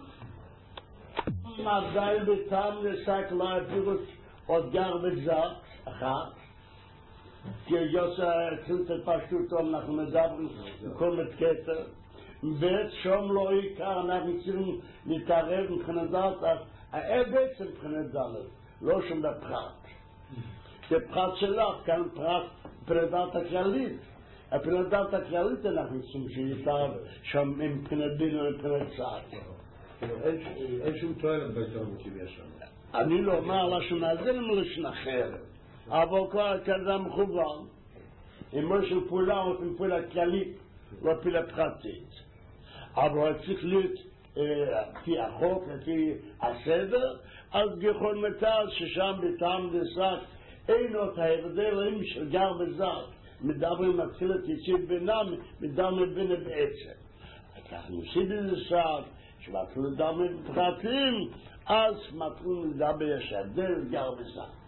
Speaker 1: מדי בטעם נסק לא הפירוט עוד גר וגזר, אחת, כי יוסה התחיל את פשטותו, אנחנו מדברים בכל מתקטר, בית שום לא עיקר, אנחנו צריכים להתערב מבחינת דלת, האבט זה מבחינת דלת, לא שום בפרט. זה פרט שלך, כאן פרט פרדת הכללית. הפרדת הכללית אנחנו צריכים שיתערב שם מבחינת דין ומבחינת צעד.
Speaker 2: אין שום תועלת בהתערבות אם יש שם.
Speaker 1: אני לא אומר לשון הזה מלשון אחרת, אבל כל כזה מכוון, עם משהו פעולה או עם פעולה כללית, לא פעולה פרטית. אבל צריך להיות לפי החוק, לפי הסדר, אז בכל מטל ששם בטעם דסק, אין עוד ההבדלים של גר וזר, מדברים מתחיל את יציב בינם, מדברים בין בעצם. אנחנו עושים בזה שבאתנו לדבר בפרטים, אז מתחילים לדבר יש הבדל גר וזר.